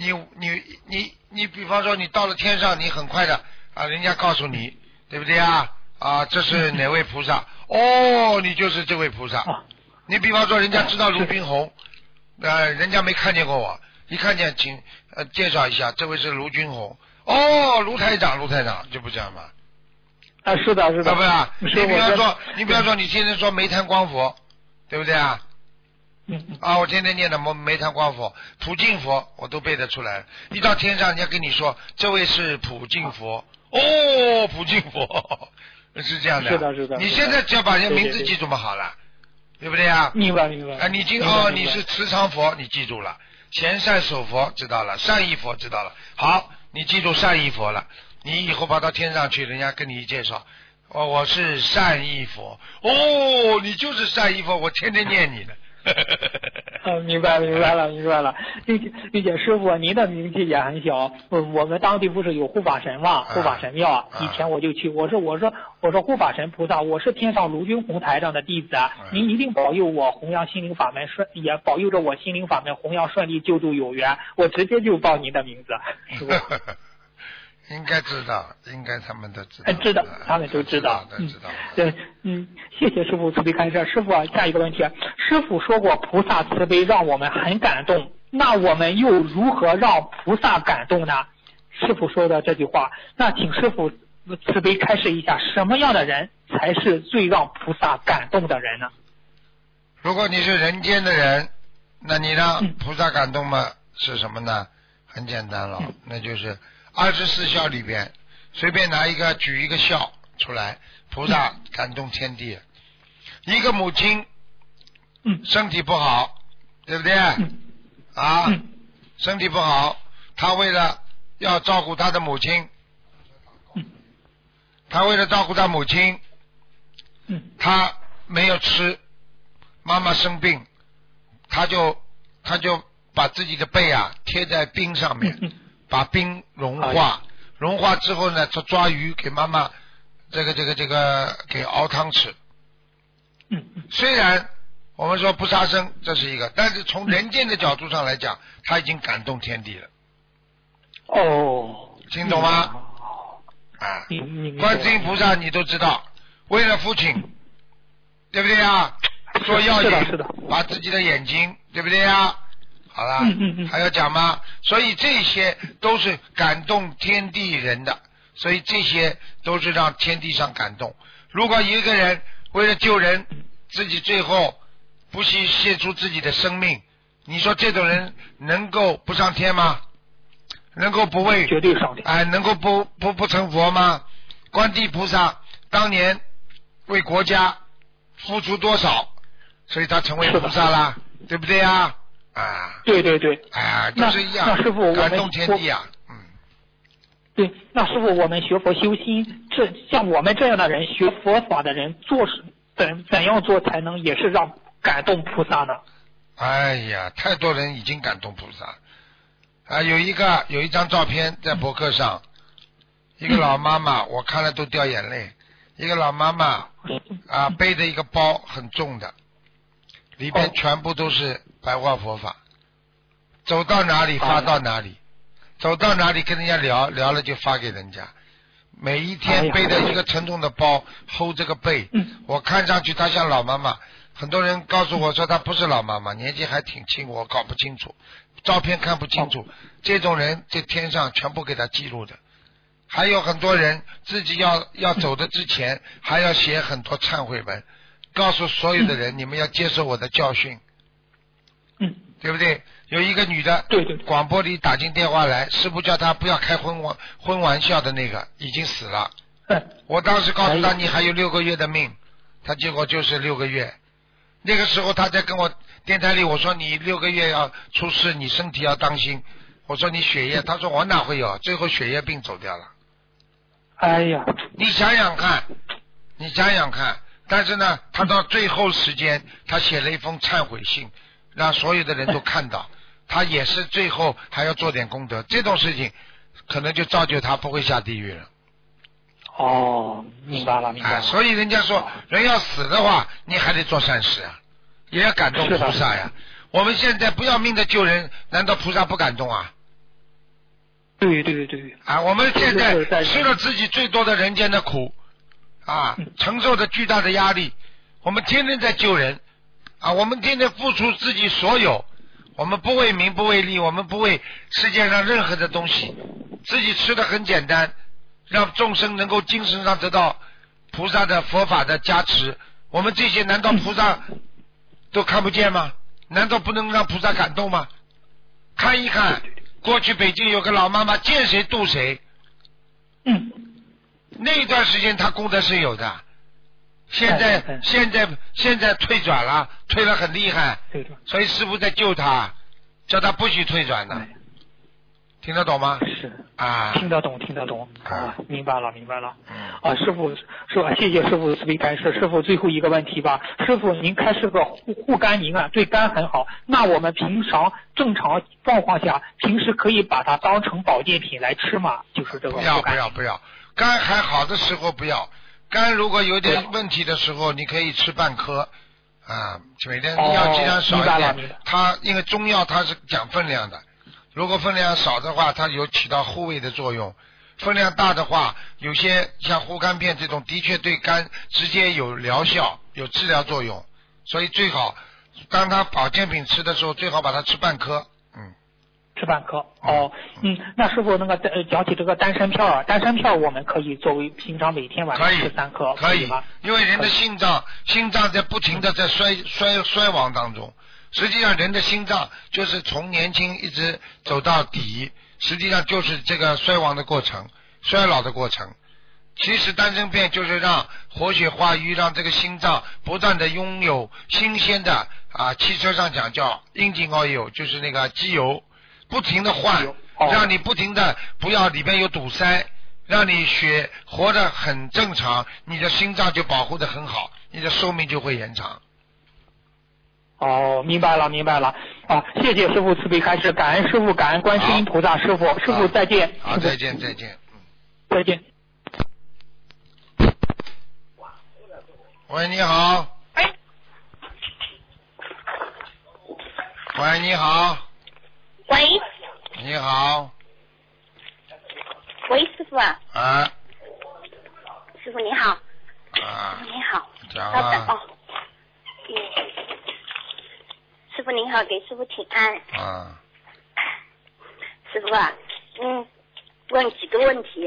比方说你到了天上，你很快的人家告诉你，对不对这是哪位菩萨？你就是这位菩萨。你比方说人家知道卢军红，人家没看见过我，一看见请介绍一下，这位是卢军红。卢台长就不这样吗？ 是的， 不是？你比方说你天天说煤炭光佛，对不对我天天念的煤炭光佛、普净佛，我都背得出来。一到天上，人家跟你说这位是普净佛，普净佛是这样的。 是的。 你现在只要把人家名字记住嘛好了，对不对明白。 你是慈常佛，你记住了；贤善守佛知道了，善意佛知道了。好，你记住善意佛了，你以后跑到天上去，人家跟你一介绍，我是善意佛，你就是善意佛，我天天念你的。 明白了。并且师傅您的名气也很小，我们当地不是有护法神吗？护法神庙，以前我就去，我说护法神菩萨，我是天上卢军红台上的弟子，您一定保佑我弘扬心灵法门也保佑着我心灵法门弘扬顺利，救助有缘，我直接就报您的名字，师傅。 应该知道，应该他们都知道。 知道，他们都知道。对，谢谢师傅慈悲开示。师傅下一个问题，师傅说过菩萨慈悲让我们很感动，那我们又如何让菩萨感动呢？师傅说的这句话，那请师傅慈悲开示一下，什么样的人才是最让菩萨感动的人呢？ 如果你是人间的人，那你让菩萨感动吗？是什么呢？很简单了，那就是24孝里边随便举一个孝出来，菩萨感动天地。一个母亲身体不好，对不对身体不好，他为了要照顾他的母亲，他没有吃，妈妈生病，他就把自己的背贴在冰上面，把冰融化之后呢，他抓鱼给妈妈这个给熬汤吃。虽然我们说不杀生，这是一个，但是从人间的角度上来讲，他已经感动天地了。听懂吗？观世音菩萨你都知道，为了父亲，对不对做药引，把自己的眼睛，对不对好了，还要讲吗？所以这些都是感动天地人的，所以这些都是让天地上感动。如果一个人为了救人，自己最后不惜献出自己的生命，你说这种人能够不上天吗？能够不为绝对上天能够不成佛吗？观地菩萨当年为国家付出多少，所以他成为菩萨啦，对不对对都是一样。 那师傅感动天地对，那师傅我们学佛修心，像我们这样的人学佛法的人怎样做才能也是让感动菩萨呢？ 哎呀，太多人已经感动菩萨有一张照片在博客上，一个老妈妈，我看了都掉眼泪。一个老妈妈背着一个包很重的，里边全部都是白话佛法，走到哪里发到哪里，走到哪里跟人家聊了就发给人家。每一天背着一个沉重的包hold这个背，我看上去她像老妈妈。很多人告诉我说她不是老妈妈，年纪还挺轻，我搞不清楚，照片看不清楚。这种人在天上全部给她记录的， 还有很多人自己要走的之前，还要写很多忏悔文，告诉所有的人，你们要接受我的教训，对不对？有一个女的， 对， 广播里打进电话来，师父叫她不要开荤玩笑的那个已经死了。我当时告诉她你还有6个月的命，她结果就是6个月。那个时候她在跟我电台里，我说你6个月要出事，你身体要当心。我说你血液，她说我哪会有，最后血液病走掉了。 哎呀， 你想想看，但是呢，她到最后时间，她写了一封忏悔信，让所有的人都看到。他也是最后还要做点功德，这种事情可能就造就他不会下地狱了。 哦，明白了。 所以人家说，人要死的话，你还得做善事啊，也要感动菩萨呀。我们现在不要命的救人，难道菩萨不感动啊？ 对。 我们现在吃了自己最多的人间的苦，承受着巨大的压力，我们天天在救人，我们天天付出自己所有。我们不为名不为利，我们不为世界上任何的东西，自己吃的很简单，让众生能够精神上得到菩萨的佛法的加持。我们这些难道菩萨都看不见吗？难道不能让菩萨感动吗？看一看，过去北京有个老妈妈见谁度谁，那一段时间她功德是有的。现在退转了，退得很厉害，所以师父在救他，叫他不许退转的，听得懂吗？ 是听得懂。明白了。师父说，谢谢师父的慈悲开示。师父最后一个问题吧，师父您开示个护肝宁啊，对肝很好。那我们平常正常状况下，平时可以把它当成保健品来吃吗？就是这个护肝。 不要，肝还好的时候不要。肝如果有点问题的时候，你可以吃半颗每天药剂量少一点。它因为中药它是讲分量的，如果分量少的话，它有起到护胃的作用；分量大的话，有些像护肝片这种，的确对肝直接有疗效、有治疗作用。所以最好当它保健品吃的时候，最好把它吃半颗。 吃半颗那师傅那个讲起这个丹参片我们可以作为平常每天晚上吃3颗， 可以吗？ 因为人的心脏在不停的在衰亡当中，实际上人的心脏就是从年轻一直走到底，实际上就是这个衰亡的过程，衰老的过程。其实丹参片就是让活血化瘀，让这个心脏不断的拥有新鲜的汽车上讲叫 engine oil， 就是那个机油，不停的换，让你不停的不要里边有堵塞，让你血活得很正常，你的心脏就保护得很好，你的寿命就会延长。 明白了谢谢师父慈悲开示，感恩师父，感恩观世音菩萨。师父再见。 再见。 再见。 喂，你好。喂，你好。 喂。 你好。 喂，师傅啊。 师傅你好。 你好。 讲稍等哦。师傅您好，给师傅请安。师傅啊，问几个问题。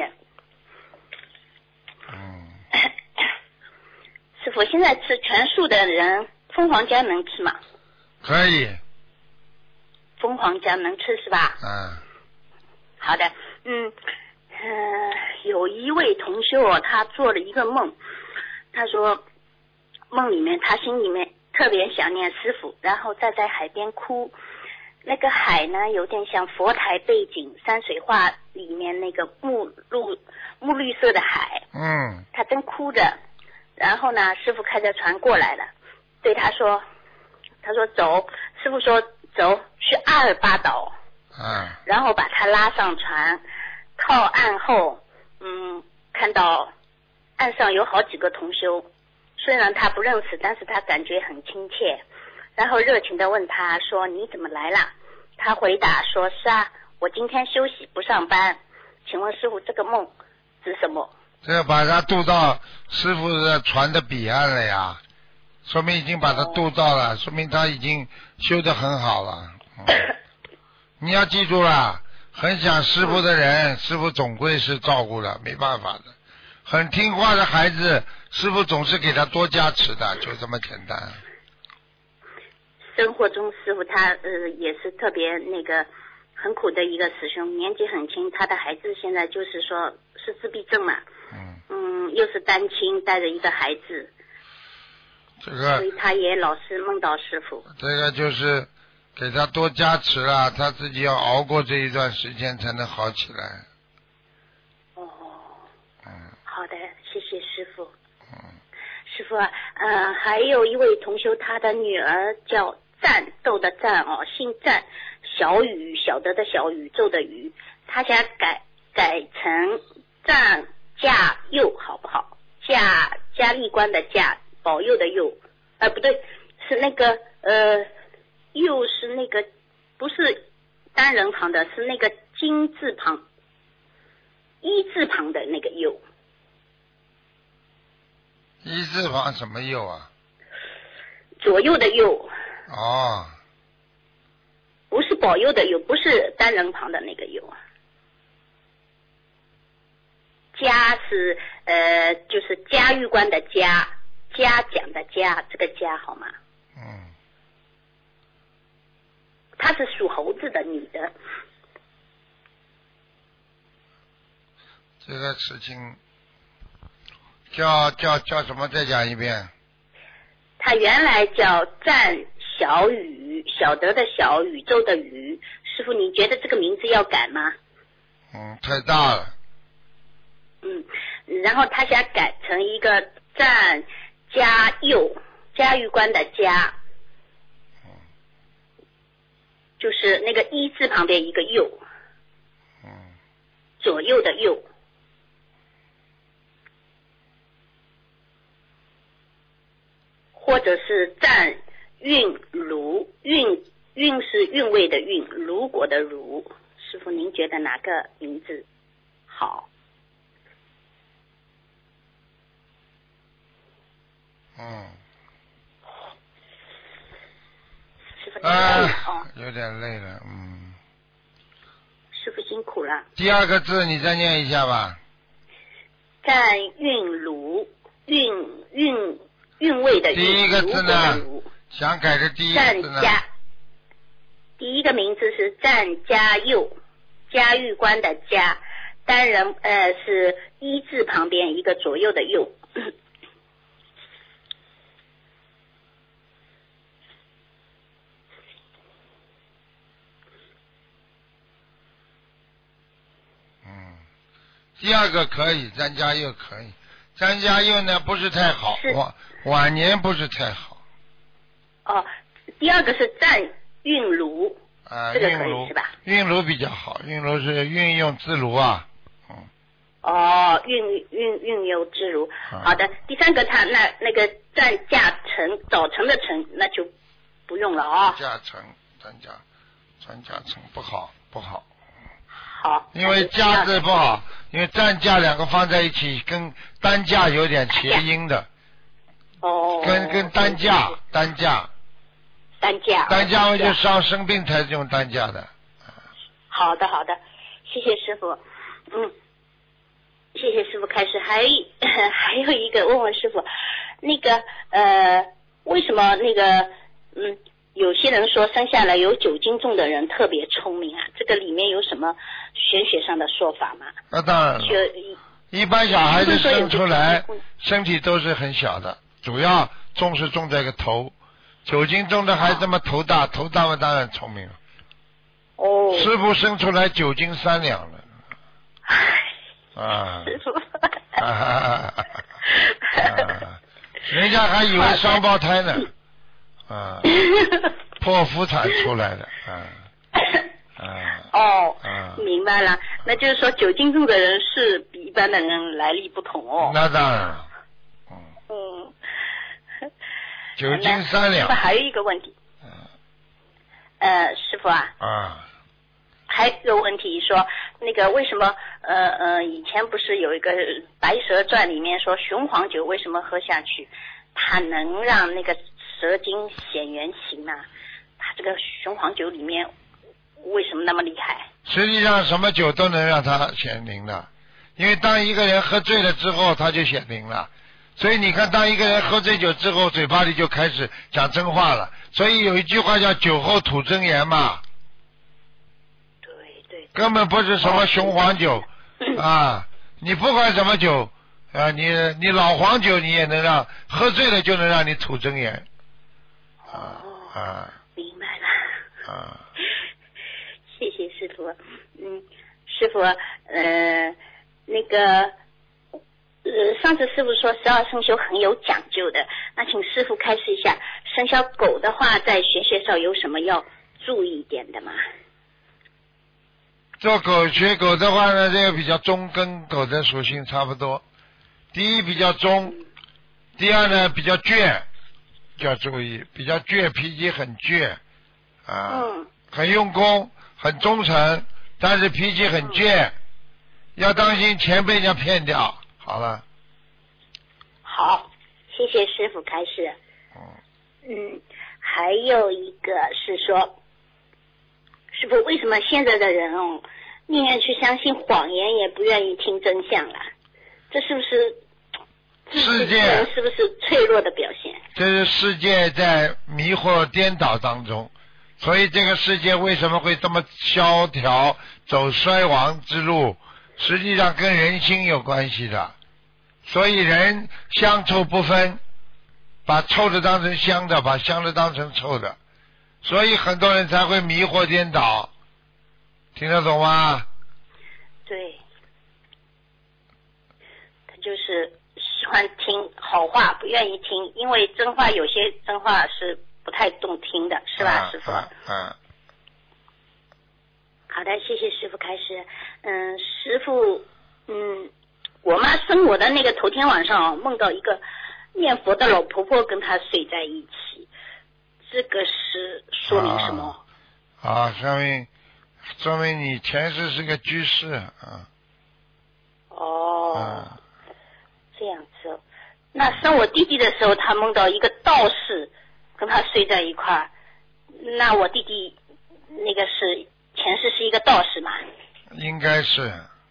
师傅，现在吃全素的人，凤凰浆能吃吗？ 可以。 凤凰浆能吃是吧？好的，有一位同修他做了一个梦，他说梦里面他心里面特别想念师傅，然后站在海边哭，那个海呢有点像佛台背景山水画里面那个木绿色的海，他正哭着，然后呢师傅开着船过来了，对他说走，师傅说走去阿尔巴岛，然后把他拉上船，靠岸后看到岸上有好几个同修，虽然他不认识，但是他感觉很亲切，然后热情地问他说你怎么来了？他回答说是啊，我今天休息不上班，请问师傅这个梦指什么？ 这把他渡到师傅的船的彼岸了呀，说明已经把他渡到了，说明他已经修得很好了。你要记住了， 很想师傅的人，师傅总归是照顾的，没办法的。很听话的孩子，师傅总是给他多加持的，就这么简单。 生活中师傅他也是特别那个很苦的一个师兄，年纪很轻，他的孩子现在就是说是自闭症嘛，又是单亲带着一个孩子， 这个， 所以他也老是梦到师傅。 这个就是给他多加持了，他自己要熬过这一段时间才能好起来。 哦，好的，谢谢师傅。师傅还有一位同修，他的女儿叫战斗的战姓战，小宇小德的小，宇宙的宇，他想改成战驾佑好不好？嘉利官的嘉，保佑的佑，不对，是那个佑是那个不是单人旁的，是那个金字旁一字旁的那个佑。 一字旁什么右啊？ 左右的右。 哦。 不是保佑的佑，不是单人旁的那个佑啊。嘉是就是嘉峪关的嘉，嘉奖的嘉，这个嘉好吗？她是属猴子的女的。 这个事情叫什么？再讲一遍。 她原来叫战小宇，小德的小，宇宙的宇。师父，你觉得这个名字要改吗？ 太大了。 然后他想改成一个战嘉佑，嘉峪关的嘉，就是那个一字旁边一个右，左右的右。或者是战韵如，韵是韵味的韵，如果的如。师父，您觉得哪个名字好？师父， 有点累了， 师父辛苦了。 第二个字你再念一下吧。 战韵如，韵味的韵。 第一个字呢？想改的第一个字呢？ 第一个名字是战嘉佑，嘉峪关的嘉，单人是一字旁边一个左右的右。 第二个可以，战嘉佑可以，战嘉佑呢不是太好，晚年不是太好。 第二个是战韵如，这个可以是吧？ 韵如比较好，韵如是运用自如啊。 运用自如。好的，第三个他那个战驾成，早晨的晨那就不用了驾成，战驾成不好。 好， 因为驾字不好，因为战驾两个放在一起，跟单驾有点谐音的。跟单驾。我就生病才用担架的。 好的，谢谢师傅。谢谢师傅开始。还有一个问师傅，那个为什么那个有些人说生下来有酒精重的人特别聪明啊？这个里面有什么玄学上的说法吗？ 那当然了，一般小孩子生出来身体都是很小的，主要重是重在个头。酒精重的孩子嘛，头大嘛，当然聪明了。师傅生出来酒精3两了。 师傅。 人家还以为双胞胎呢。剖腹产出来的。 明白了，那就是说酒精重的人是比一般的人来历不同那当然了。酒精3两。 还有一个问题。师傅还有一个问题说，那个为什么以前不是有一个《白蛇传》里面说雄黄酒为什么喝下去它能让那个蛇精显原形呢？它这个雄黄酒里面为什么那么厉害？ 实际上什么酒都能让他显灵的，因为当一个人喝醉了之后，他就显灵了。所以你看，当一个人喝醉酒之后，嘴巴里就开始讲真话了。所以有一句话叫酒后吐真言嘛。 对。 根本不是什么雄黄酒啊，你不管什么酒啊，你老黄酒你也能让喝醉了就能让你吐真言。 明白了。谢谢师傅。师傅，那个。上次师傅说12生肖很有讲究的，那请师傅开示一下，生肖狗的话在玄学上有什么要注意一点的吗？ 做学狗的话呢，这个比较忠，跟狗的属性差不多。第一比较忠，第二呢比较倔，就要注意，比较倔，脾气很倔很用功，很忠诚，但是脾气很倔，要当心钱被人家骗掉。好了。 好，谢谢师傅开示。还有一个是说，师傅为什么现在的人宁愿去相信谎言，也不愿意听真相了？这是不是世界是不是脆弱的表现？ 这是世界在迷惑颠倒当中，所以这个世界为什么会这么萧条，走衰亡之路？实际上跟人心有关系的。所以人香臭不分，把臭的当成香的，把香的当成臭的，所以很多人才会迷惑颠倒。听得懂吗？ 对，他就是喜欢听好话，不愿意听，因为真话有些真话是不太动听的，是吧，师傅？好的，谢谢师傅开始。师傅，我妈生我的那个头天晚上梦到一个念佛的老婆婆跟她睡在一起，这个是说明什么？ 说明你前世是个居士这样子。那生我弟弟的时候，他梦到一个道士跟他睡在一块儿，那我弟弟那个是前世是一个道士嘛？ 应该是。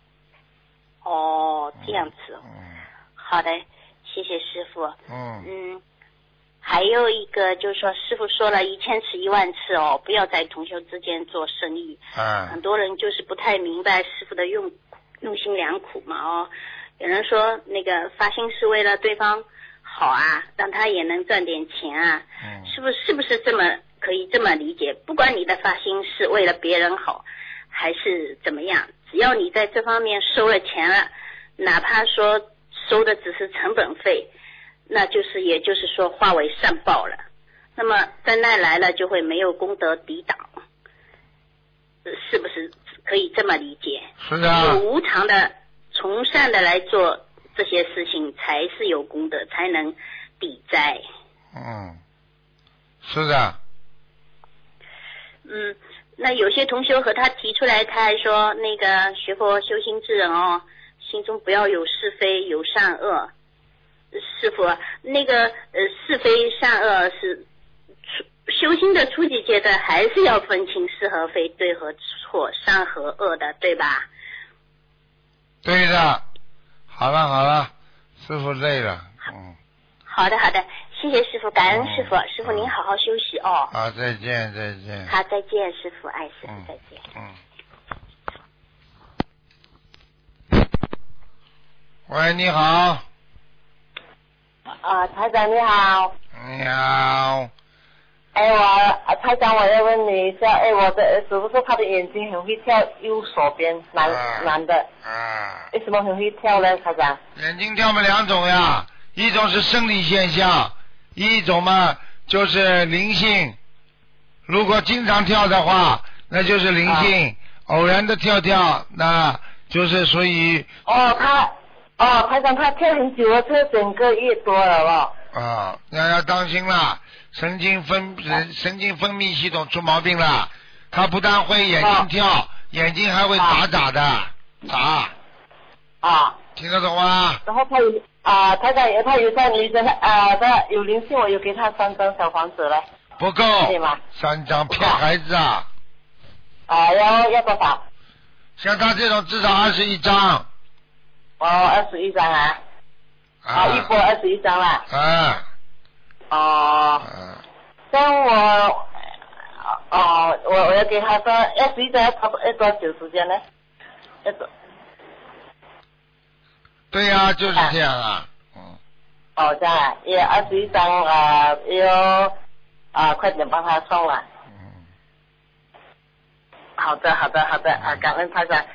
这样子。好的，谢谢师傅。还有一个就是说，师傅说了1000次10000次不要在同修之间做生意。很多人就是不太明白师傅的用心良苦嘛有人说那个发心是为了对方好啊，让他也能赚点钱啊。是不是这么可以这么理解？不管你的发心是为了别人好还是怎么样，只要你在这方面收了钱了，哪怕说收的只是成本费，那就是也就是说化为善报了。那么灾难来了就会没有功德抵挡，是不是可以这么理解？ 是的。 有无偿的从善的来做这些事情才是有功德，才能抵灾。 是的。 那有些同学和他提出来，他还说那个学佛修心之人心中不要有是非，有善恶。师傅，那个是非善恶是修心的初级阶段，还是要分清是和非，对和错，善和恶的，对吧？ 对的。好了，师傅累了。 好的，谢谢师傅，感恩师傅，师傅您好好休息好，再见。 好，再见，师傅，爱师傅，再见。 喂，你好。 台长你好。 你好。 台长，我要问你一下，我的儿子不是他的眼睛很会跳，右手边男的。为什么很会跳呢，台长？ 眼睛跳嘛2种呀，一种是生理现象，一种嘛就是灵性。如果经常跳的话，那就是灵性；偶然的跳，那就是属于。 台长他跳很久了，这整个月多了要当心啦，神经分泌系统出毛病了。他不但会眼睛跳，眼睛还会眨的。听得懂吗？ 然后他有台长他有在女生他有灵性，我有给他3张小房子了。 不够。 对吗？ 3张骗孩子啊。 要多少？ 像他这种至少21张。 21张啊。一波21张啦。像我要给他说21张要多久时间呢？ 对呀，就是这样啊。 这样啊，也21张要快点帮他送了。好的，感恩台长。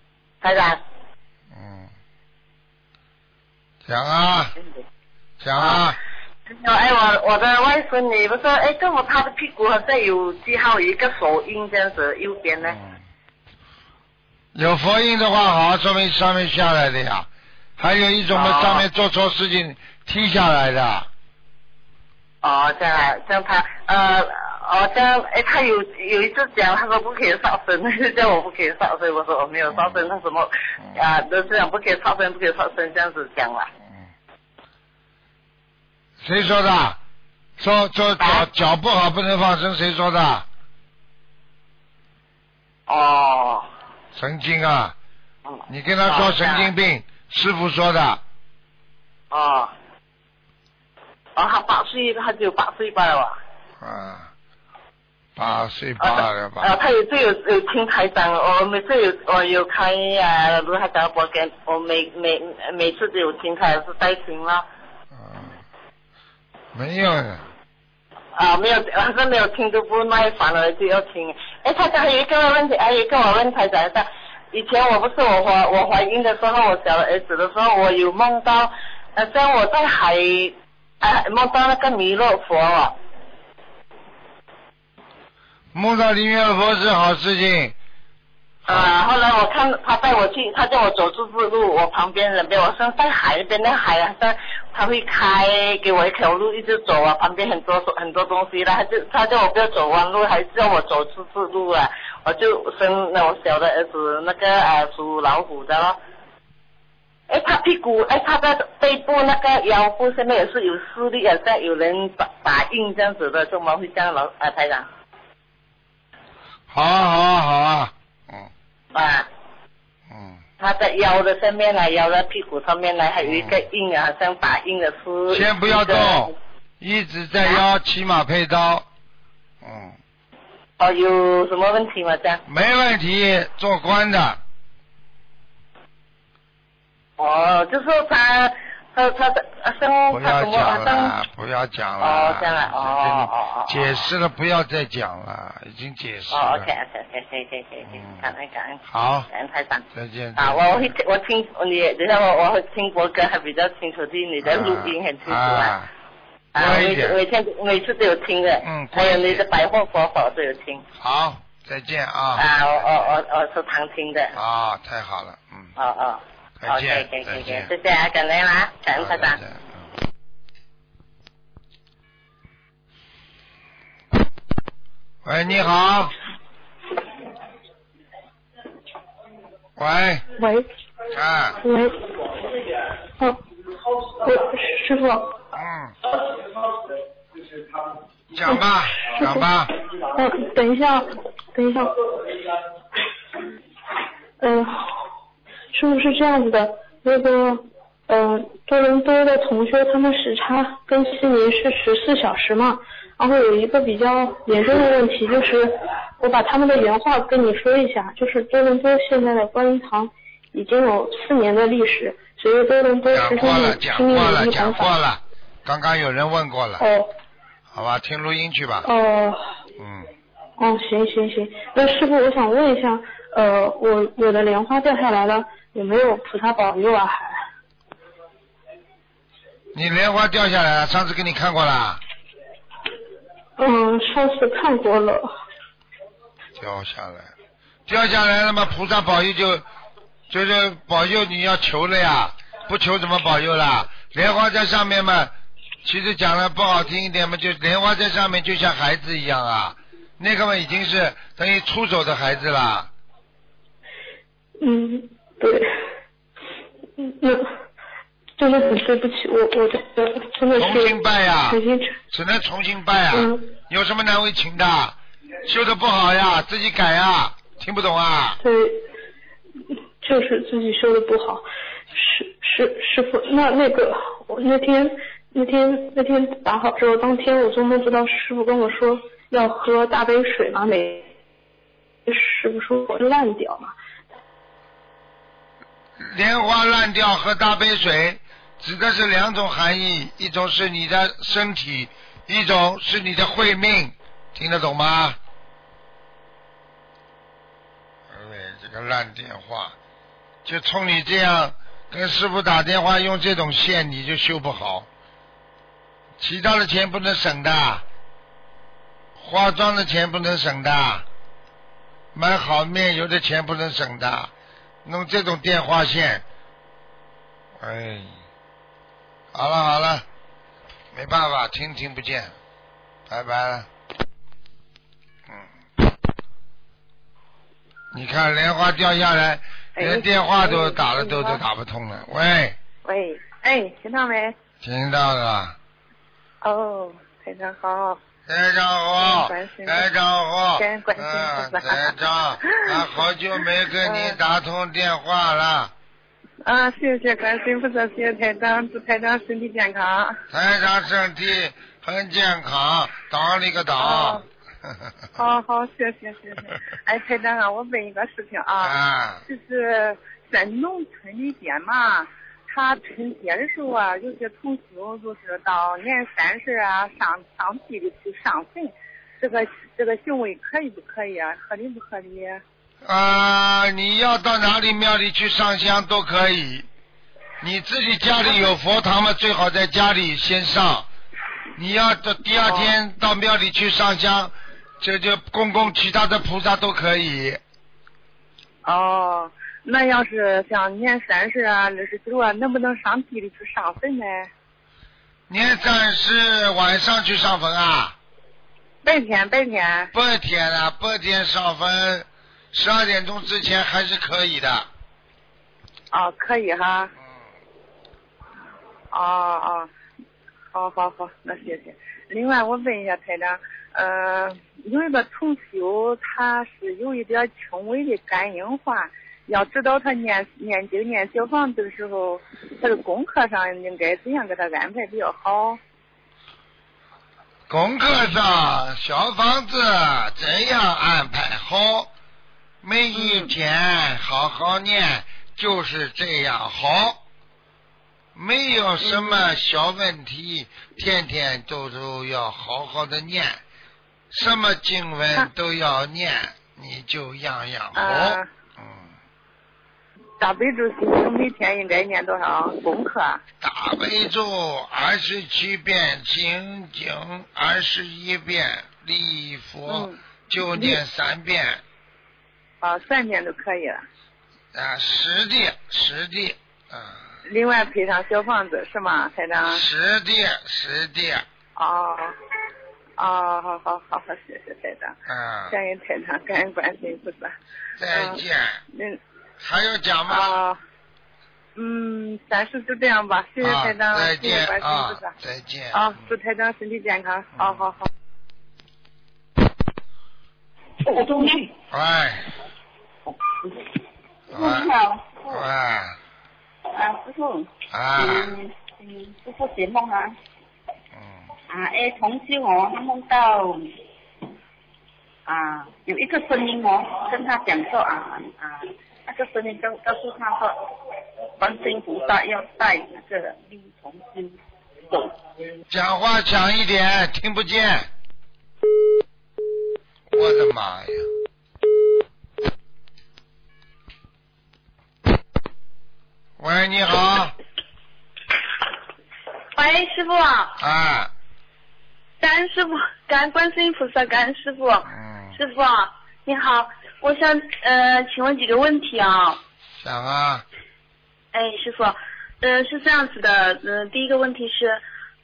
讲啊。我的外孙女不是怎么她的屁股好像有记号，有一个手印这样子，右边呢？ 有佛印的话，好，说明上面下来的呀。还有一种呢，上面做错事情踢下来的。 这样他这样他有一次讲，他说不可以杀生，就叫我不可以杀生，我说我没有杀生，那什么都是讲不可以杀生，这样子讲了。 谁说的？说脚不好不能放生，谁说的？神经啊！你跟他说神经病，师傅说的。 他8岁，他只有8岁罢了吧 ？8岁罢了吧？ 他有听台长，我每次有开卢台长播给我每次都有听，他也是在听了。 没有的。 没有，好像没有听都不耐烦了，就要听。台长还有一个问题，我问台长一下，以前我怀孕的时候，我小儿子的时候，我有梦到，像我在海，梦到那个弥勒佛。 梦到弥勒佛是好事情。 后来我看他带我去，他叫我走自治路，我旁边人边，我像在海那边，那海好像他会开给我一条路一直走啊，旁边很多东西啦，他叫我不要走弯路，还叫我走自治路啊，我就生那我小的儿子那个属老虎的咯。他屁股他的背部那个腰部下面也是有视力，好像有人打印这样子的，怎么会这样台长？ 好啊。 他的腰的上面呢，腰的屁股上面呢，还有一个印啊，像打印的是。 先不要动，一直在腰，起码配刀。 有什么问题吗？这样？ 没问题，做官的。 就是他不要讲了，不要讲了。 这样了。 解释了，不要再讲了，已经解释了。 OK，感恩。 好。 感恩台长。 再见。 我听你，等下我会听国歌还比较清楚，听你的录音很清楚啊。每次都有听的。还有你的百货佛法都有听。 好，再见啊。 我是常听的。 太好了。 再见，谢谢啊，感恩啦，感恩台长。 喂，你好。喂。 喂。师傅。 讲吧。 等一下。师傅是这样子的，那个多伦多的同学他们时差跟悉尼是14小时嘛，然后有一个比较严重的问题，就是我把他们的原话跟你说一下，就是多伦多现在的观音堂已经有4年的历史，所以多伦多实行的清明礼仪讲过了，刚刚有人问过了。好吧，听录音去吧。 行。那师傅，我想问一下，我的莲花掉下来了，有没有菩萨保佑啊？ 你莲花掉下来了，上次给你看过了。 上次看过了。 掉下来了嘛，菩萨保佑就是保佑你要求了呀，不求怎么保佑啦？莲花在上面嘛，其实讲的不好听一点嘛，就莲花在上面就像孩子一样啊，那个嘛已经是等于出走的孩子啦。 对。那真的很对不起，我真的是重新拜呀，只能重新拜呀。有什么难为情的？修的不好呀，自己改呀。 听不懂啊？ 对，就是自己修的不好。师傅，那个我那天打好之后，当天我做梦知道师傅跟我说要喝大杯水嘛，师傅说我烂掉嘛。 莲花烂掉和大杯水指的是两种含义，一种是你的身体，一种是你的慧命，听得懂吗？这个烂电话，就冲你这样跟师傅打电话用这种线，你就修不好。其他的钱不能省的，化妆的钱不能省的，买好面油的钱不能省的，弄这种电话线，哎，好了，没办法，听不见，拜拜了。你看莲花掉下来，连电话都打了都打不通了。喂， 听到没？ 听到了。 哦，非常好。 台长好，台长好， 台长，好久没跟你打通电话了。 谢谢观世音菩萨，谢谢台长，祝台长身体健康。 台长身体很健康，当了一个档。 好，谢谢。哎，台长啊，我问一个事情啊，就是在农村里边嘛，他春节的时候啊，有些同修就是到年30啊，上地里去上坟，这个行为可以不可以啊？合理不合理？ 你要到哪里庙里去上香都可以，你自己家里有佛堂嘛，最好在家里先上。你要到第二天到庙里去上香，这就供其他的菩萨都可以。 那要是像年30啊、29啊，能不能上地里去上坟呢？ 年30晚上去上坟啊？ 白天。 白天上坟，12点钟之前还是可以的。 可以哈。好，那谢谢。另外我问一下台长，有一个同修，他是有一点轻微的肝硬化，要知道他念经念小房子的时候，他的功课上应该怎样给他安排比较好？ 功课上小房子怎样安排好？每一天好好念，就是这样好。没有什么小问题，天天都要好好的念，什么经文都要念，你就样样好。 大悲咒心经每天应该念多少功课？ 大悲咒27遍，心经21遍，礼佛就念3遍。 3遍都可以了。 实地。 另外配上小房子是吗，台长？ 实地。 好，谢谢台长。感恩台长，感恩观世音菩萨。 再见。还有讲吗？ 暂时就这样吧，谢谢台长， 再见， 谢谢观世音菩萨。 再见。 祝台长身体健康。好。 师傅，师傅解梦啊。同修他梦到有一个声音跟他讲说那个声音告诉他说，观世音菩萨要带那个绿同修走。 讲话强一点，听不见。我的妈呀！喂，你好。 喂，师傅。感恩师傅，感恩观世音菩萨，感恩师傅。师傅你好，我想请问几个问题啊。 想啊。 师傅，是这样子的，第一个问题是，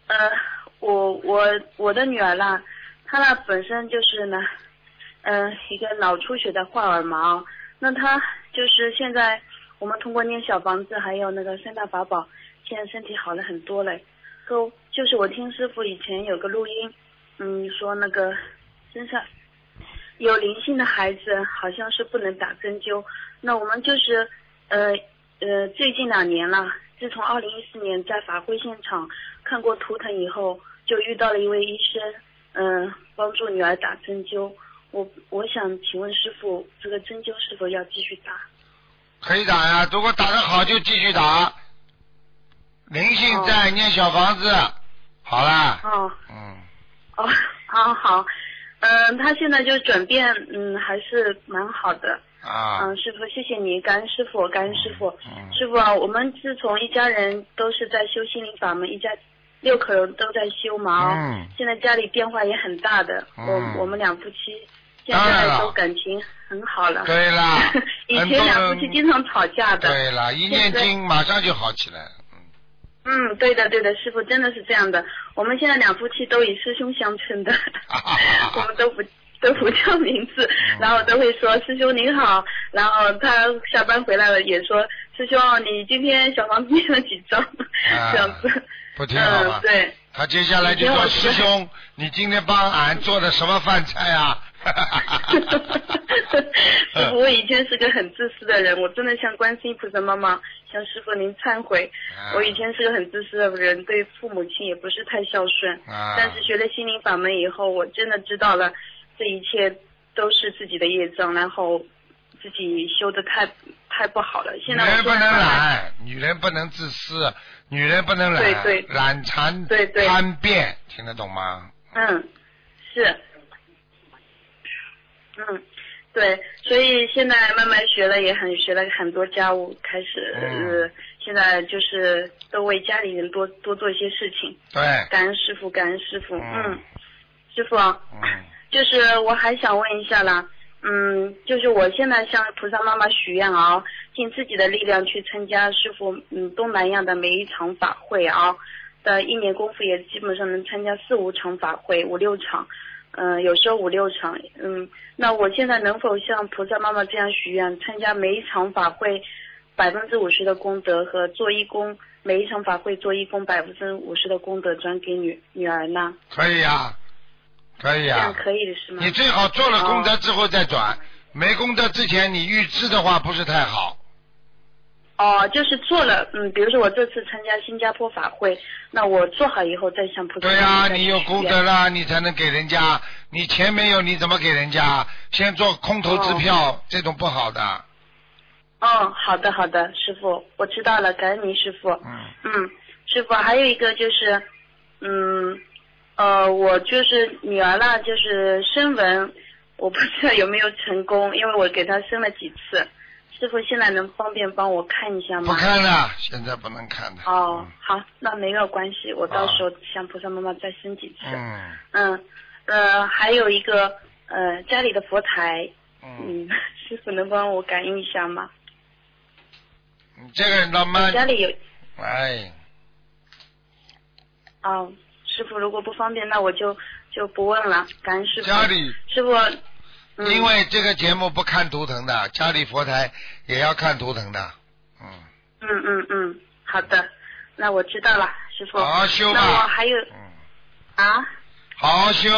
我的女儿啦，她呢本身就是呢，一个脑出血的患耳盲，那她就是现在我们通过念小房子还有那个3大法宝，现在身体好了很多了。就是我听师傅以前有个录音，说那个身上有灵性的孩子好像是不能打针灸。那我们就是最近2年了，自从2014年在法会现场看过图腾以后，就遇到了一位医生，帮助女儿打针灸。我想请问师父，这个针灸是否要继续打？ 可以打呀，如果打得好就继续打。灵性在，念小房子，好啦。 好。他现在就转变，还是蛮好的。师父，谢谢你，感恩师父，感恩师父。师父啊，我们自从一家人都是在修心灵法门，一家6口人都在修嘛。现在家里变化也很大的。我们2夫妻现在都感情很好了。 对了。 以前2夫妻经常吵架的。 对了，一念经马上就好起来了。 对的，师父真的是这样的。我们现在2夫妻都以师兄相称的，我们都不叫名字，然后都会说师兄您好，然后他下班回来了也说师兄你今天小房子念了几张，这样子。 不挺好吗？ 对。 他接下来就说师兄你今天帮俺做的什么饭菜啊？ 师父，我以前是个很自私的人，我真的向观世音菩萨妈妈向师父您忏悔。我以前是个很自私的人，对父母亲也不是太孝顺。但是学了心灵法门以后，我真的知道了这一切都是自己的业障，然后自己修的太不好了。现在女人不能懒，女人不能自私，女人不能懒， 对懒馋贪变，听得懂吗？ 是。对，所以现在慢慢学了很多家务，开始现在就是都为家里人多做一些事情。 对， 感恩师父，感恩师父。师父，就是我还想问一下啦，就是我现在向菩萨妈妈许愿啊，尽自己的力量去参加师父东南亚的每一场法会啊，的1年功夫也基本上能参加4、5场法会，5、6场。有时候5、6场，那我现在能否像菩萨妈妈这样许愿，参加每一场法会50%的功德和做义工，每一场法会做义工50%的功德转给女儿呢？ 可以呀，可以呀， 这样可以的是吗？ 你最好做了功德之后再转，没功德之前你预知的话不是太好。 就是做了，比如说我这次参加新加坡法会，那我做好以后再向菩萨。 对呀，你有功德了，你才能给人家，你钱没有你怎么给人家？先做空头支票，这种不好的。 好的，师父，我知道了，感恩您师父。师父，还有一个就是，我就是女儿啦，就是声纹，我不知道有没有成功，因为我给她生了几次。师父现在能方便帮我看一下吗？ 不看了，现在不能看的。 好，那没有关系，我到时候向菩萨妈妈再生几次。还有一个家里的佛台，师父能帮我感应一下吗？ 这个人倒蛮。 家里有。师父如果不方便，那我就不问了，感恩师父。 家里。 师父。 因为这个节目不看图腾的，家里佛台也要看图腾的。 好的，那我知道了，师父。 好好修吧。 那我还有好好修。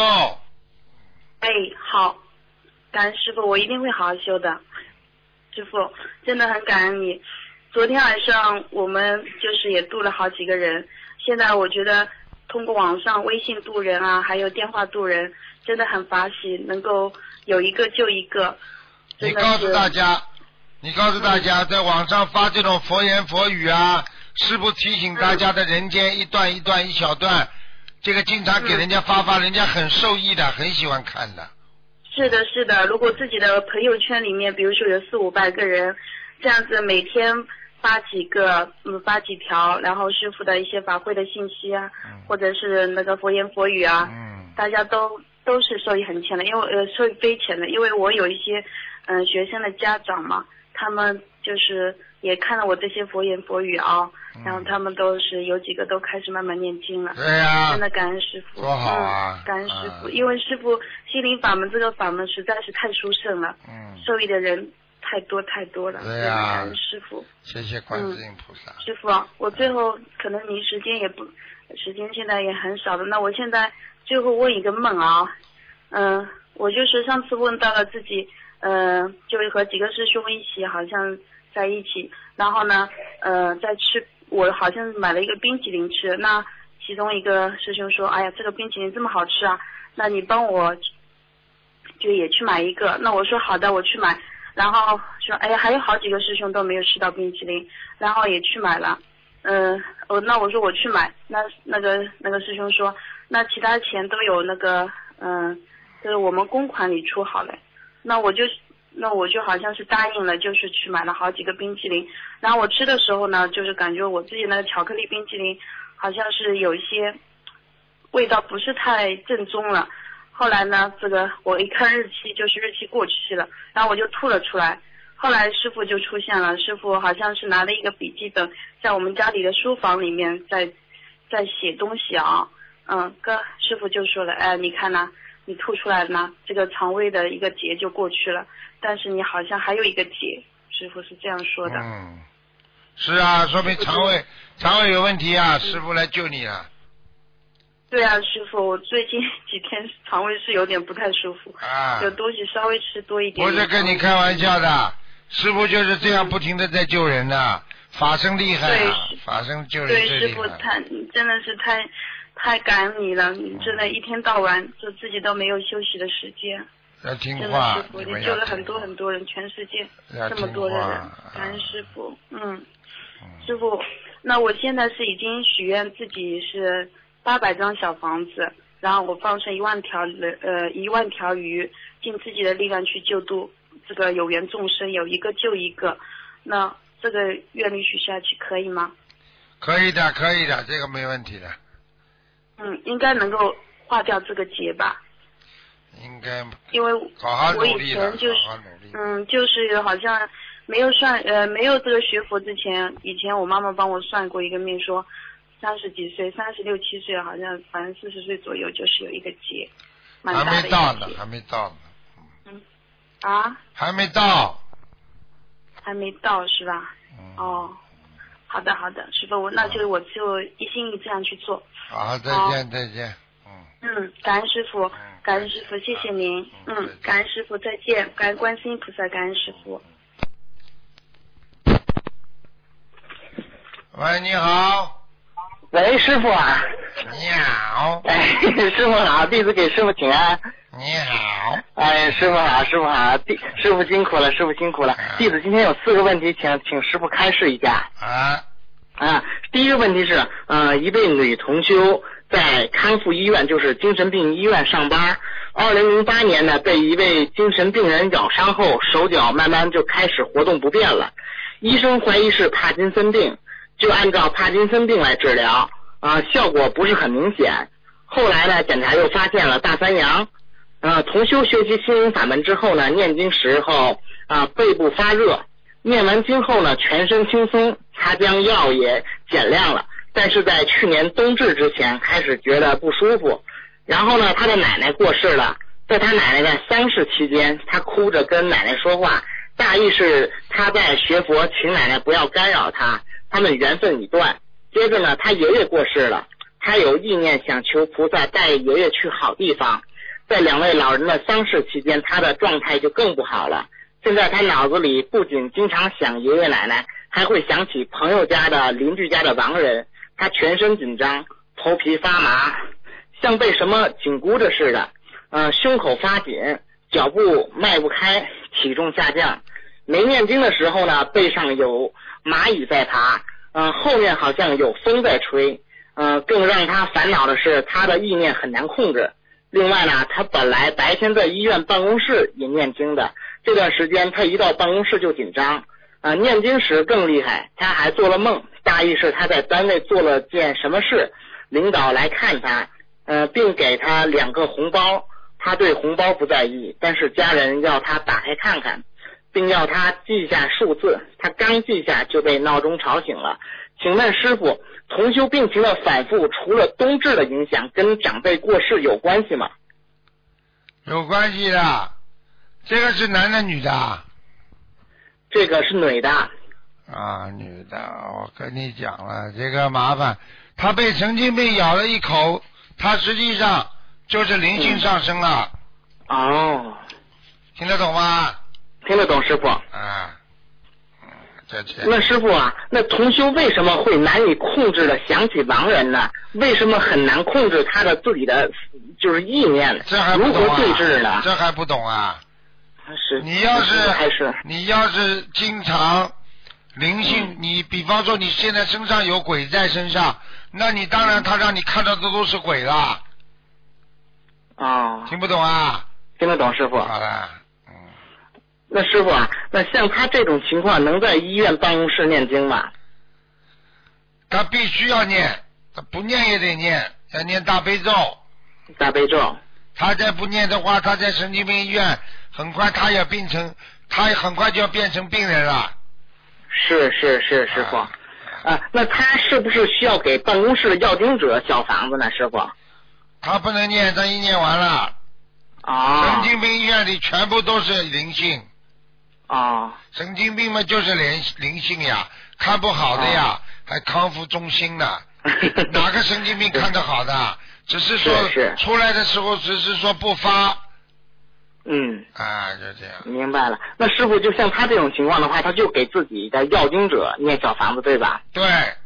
好，感恩师父，我一定会好好修的。师父，真的很感恩你。昨天晚上我们就是也度了好几个人，现在我觉得通过网上微信度人啊，还有电话度人，真的很法喜，能够有一个救一个。 你告诉大家，在网上发这种佛言佛语啊，师父提醒大家的人间一段一段一小段，这个经常给人家发，人家很受益的，很喜欢看的。 是的，如果自己的朋友圈里面，比如说有400、500个人，这样子每天发几条，然后师父的一些法会的信息啊，或者是那个佛言佛语啊，大家都是受益很浅的，因为受益匪浅的，因为我有一些学生的家长嘛，他们就是也看了我这些佛言佛语啊，然后他们都是有几个都开始慢慢念经了。 对呀， 真的感恩师父， 多好啊！ 感恩师父，因为师父心灵法门这个法门实在是太殊胜了，受益的人太多了。 对呀， 感恩师父， 谢谢观世音菩萨。 师父，我最后可能你时间现在也很少了，那我现在最后问一个梦啊， 我就是上次问到了自己，就和几个师兄一起，好像在一起，然后呢，在吃，我好像买了一个冰淇淋吃，那其中一个师兄说，哎呀，这个冰淇淋这么好吃啊，那你帮我就也去买一个，那我说好的，我去买，然后说，哎呀，还有好几个师兄都没有吃到冰淇淋，然后也去买了，那我说我去买，那个师兄说，那其他钱都有那个，就是我们公款里出好了，那我就好像是答应了，就是去买了好几个冰淇淋，然后我吃的时候呢，就是感觉我自己那个巧克力冰淇淋好像是有一些味道不是太正宗了。后来呢，这个我一看日期，就是日期过去了，然后我就吐了出来。后来师傅就出现了，师傅好像是拿了一个笔记本，在我们家里的书房里面在写东西啊。师傅就说了，哎，你看呐，你吐出来了呢，这个肠胃的一个结就过去了，但是你好像还有一个结，师傅是这样说的。 是啊，说明肠胃有问题啊，师傅来救你了。 对啊，师傅，我最近几天肠胃是有点不太舒服，有东西稍微吃多一点。 不是跟你开玩笑的，师傅就是这样不停的在救人的，法身厉害啊，法身救人最厉害。 对，师傅真的是太感恩你了，你真的一天到晚就自己都没有休息的时间。 要听话， 师傅，你救了很多很多人，全世界这么多的人，感恩师傅。师傅，那我现在是已经许愿自己是800张小房子，然后我放生1万条鱼，尽自己的力量去救度这个有缘众生，有一个救一个。那这个愿力许下去可以吗？ 可以的，这个没问题的。 应该能够化掉这个结吧。 应该。 因为我以前就是就是好像没有没有这个学佛之前，以前我妈妈帮我算过一个命，说30几岁36、7岁，好像反正40岁左右就是有一个结，蛮大的一个结。 还没到呢。还没到是吧？好的，师傅，那就我就一心一意这样去做。 好，再见。 感恩师傅，谢谢您。感恩师傅，再见，感恩观世音菩萨，感恩师傅。 喂，你好。 喂，师傅啊。 你好。 师傅好，弟子给师傅请安。 你好。 师傅好，师傅辛苦了，弟子今天有4个问题，请师傅开示一下。第一个问题是，一位女同修在康复医院，就是精神病医院上班。2008年呢，被一位精神病人咬伤后，手脚慢慢就开始活动不便了。医生怀疑是帕金森病，就按照帕金森病来治疗，效果不是很明显。后来呢，检查又发现了大三阳。同修学习心灵法门之后呢，念经时候背部发热，念完经后呢，全身轻松，他将药也减量了，但是在去年冬至之前开始觉得不舒服。然后呢，他的奶奶过世了，在他奶奶的丧事期间，他哭着跟奶奶说话，大意是他在学佛，请奶奶不要干扰他们缘分已断。接着呢，他爷爷过世了，他有意念想求菩萨带爷爷去好地方。在2位老人的丧事期间，他的状态就更不好了。现在他脑子里不仅经常想爷爷奶奶，还会想起朋友家的、邻居家的亡人。他全身紧张，头皮发麻，像被什么紧箍着似的。胸口发紧，脚步迈不开，体重下降。没念经的时候呢，背上有蚂蚁在爬，后面好像有风在吹。更让他烦恼的是，他的意念很难控制。另外呢，他本来白天在医院办公室也念经的，这段时间他一到办公室就紧张，念经时更厉害。他还做了梦，大意是他在单位做了件什么事，领导来看他，并给他2个红包。他对红包不在意，但是家人要他打开看看，并要他记下数字。他刚记下就被闹钟吵醒了。请问师傅，同修病情的反复除了冬至的影响，跟长辈过世有关系吗？ 有关系的。这个是男的女的？ 这个是女的。 女的，我跟你讲了，这个麻烦。他曾经被咬了一口，他实际上就是灵性上升了。 哦， 听得懂吗？ 听得懂，师傅。 啊， 那师傅啊，那同修为什么会难以控制的想起亡人呢？为什么很难控制他的自己的就是意念呢？ 这还不懂啊？ 如何对治呢？ 这还不懂啊？ 是。 你要是经常灵性，你比方说你现在身上有鬼在身上，那你当然他让你看到的都是鬼了。 哦。 听不懂啊？ 听得懂，师傅。 好了。 那师傅啊，那像他这种情况，能在医院办公室念经吗？ 他必须要念，他不念也得念，要念大悲咒。 大悲咒。 他再不念的话，他在神经病医院，很快他很快就要变成病人了。 是，师傅。那他是不是需要给办公室的要经者小房子呢，师傅？ 他不能念，他一念完了。神经病医院里全部都是灵性。神经病嘛就是灵性呀，看不好的呀，还康复中心呢。哪个神经病看得好的？只是说出来的时候只是说不发。就这样。 明白了。那师傅就像他这种情况的话，他就给自己的要经者念小房子，对吧？ 对。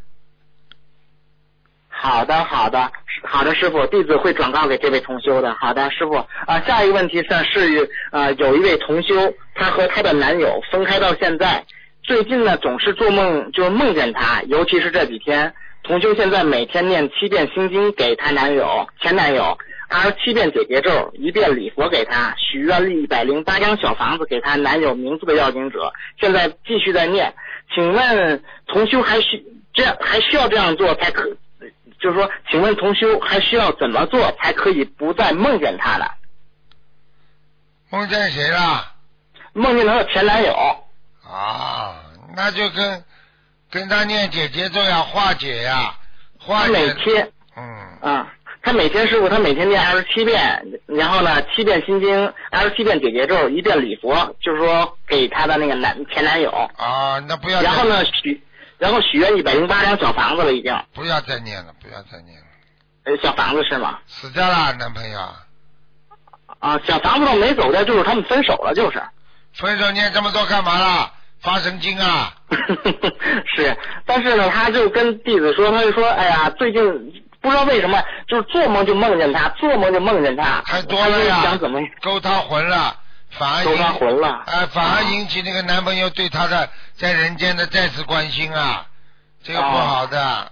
好的，师傅，弟子会转告给这位同修的。好的，师傅。下一个问题是有一位同修，她和她的男友分开到现在，最近呢总是做梦，就是梦见他，尤其是这几天。同修现在每天念7遍心经给她前男友，27遍解结咒，1遍礼佛给他，许愿立108张小房子给她男友名字的要经者，现在继续在念。请问同修还需要这样做才可？就是说，请问同修还需要怎么做才可以不再梦见他呢？ 梦见谁了？ 梦见他的前男友。 那就跟他念解结咒呀，化解呀，化解。 每天。他每天师傅，他每天念27遍，然后呢7遍心经，27遍解结咒，1遍礼佛，就是说给他的那个前男友。 那不要。 然后呢然后许愿108张小房子了，已经。 不要再念了。 小房子是吗？ 死掉了，男朋友。 小房子都没走掉，就是他们分手了，就是。 分手念这么多干嘛啦？发神经啊！ 是，但是呢，他就跟弟子说，他就说，哎呀，最近不知道为什么，就是做梦就梦见他，太多了呀， 想怎么勾他魂了。反而引起那个男朋友对他的在人间的再次关心啊，这个不好的。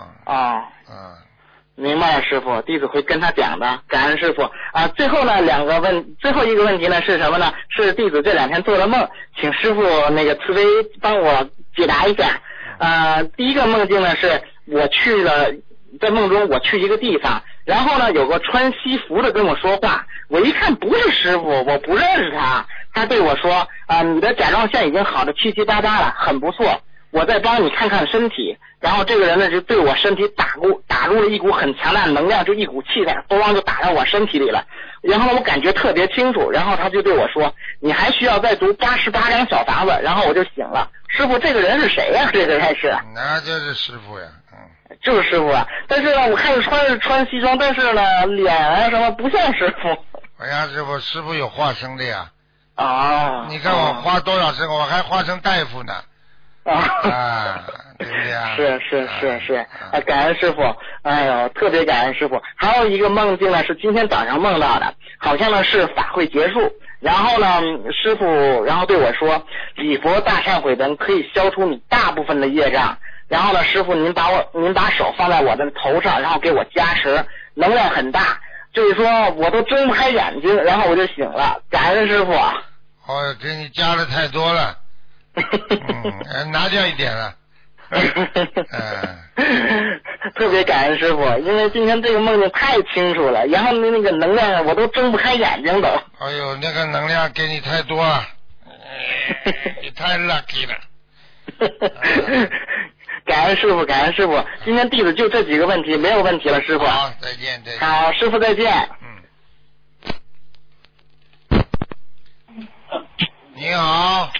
明白了，师傅，弟子会跟他讲的，感恩师傅。最后呢，最后一个问题呢是什么呢？是弟子这2天做的梦，请师傅那个慈悲帮我解答一下。第一个梦境呢是在梦中我去一个地方，然后呢有个穿西服的跟我说话，我一看不是师傅，我不认识他，他对我说你的甲状腺已经好的七七八八了，很不错，我再帮你看看身体。然后这个人呢就对我身体打入了一股很强大的能量，就一股气在咣就打到我身体里了，然后我感觉特别清楚，然后他就对我说你还需要再读88张小房子，然后我就醒了。师傅，这个人是谁呀？这个人是？ 那就是师傅呀。 就是师傅啊，但是呢，我看穿西装，但是呢，脸什么不像师傅。 不像师傅，师傅有化身的呀。 你看我化多少身，我还化成大夫呢。对不对啊？ 是，感恩师傅，哎呦，特别感恩师傅。还有一个梦境呢，是今天早上梦到的，好像呢是法会结束，然后呢师傅然后对我说，礼佛大忏悔文可以消除你大部分的业障。然后呢，师傅您把手放在我的头上，然后给我加持，能量很大，就是说我都睁不开眼睛，然后我就醒了，感恩师傅。 给你加的太多了。拿掉一点了。 特别感恩师傅，因为今天这个梦境太清楚了，然后那个能量我都睁不开眼睛都。 哎呦，那个能量给你太多了。你太 lucky 了。 感恩师傅，今天弟子就这几个问题，没有问题了，师傅。 好，再见。 好，师傅再见。 你好。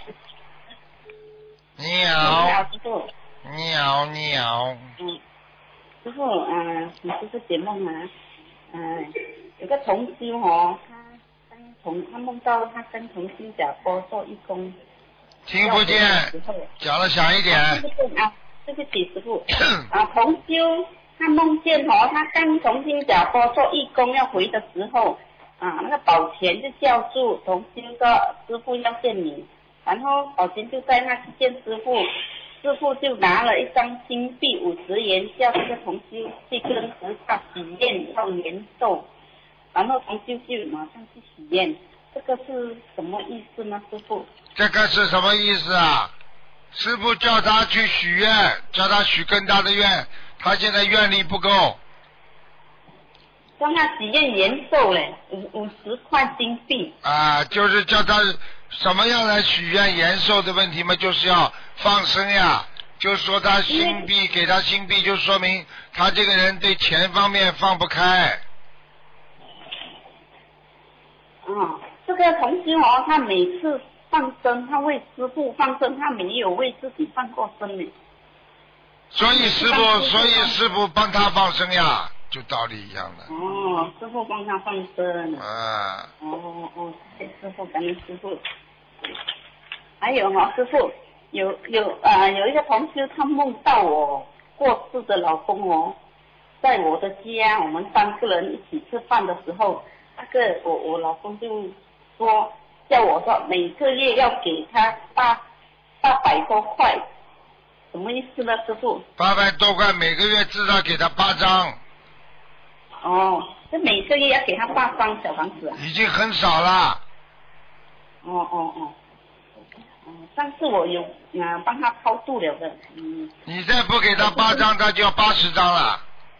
你好，师傅。 你好。 师傅，你是不是解梦啊？有个同修他他梦到他跟从新加坡做义工。 听不见，讲了响一点。 对不起，师傅。同修他梦见他刚从新加坡做义工要回的时候，那个保全就叫住同修说师傅要见你，然后保全就在那去见师傅，师傅就拿了一张金币50元，叫这个同修去跟菩萨许愿要延寿，然后同修就马上去许愿，这个是什么意思呢，师傅？ 这个是什么意思啊？师傅叫他去许愿，叫他许更大的愿，他现在愿力不够。 让他许愿延寿嘞，50块金币。 就是叫他什么样来许愿延寿的问题嘛，就是要放生呀。就说他心币，给他心币，就说明他这个人对钱方面放不开。 这个同修他每次放生，他为师父放生，他没有为自己放过生呢。 所以师父帮他放生呀，就道理一样的。 师父帮他放生。谢谢师父，感恩师父。还有师父有一个同修，他梦到我过世的老公在我的家，我们3个人一起吃饭的时候，那个我老公就说叫我说每个月要给他800多块，什么意思呢，师傅 ？800多块，每个月至少给他8张。 这每个月要给他8张小房子啊？ 已经很少了。 上次我有帮他超度了的。 你再不给他8张，他就要80张了。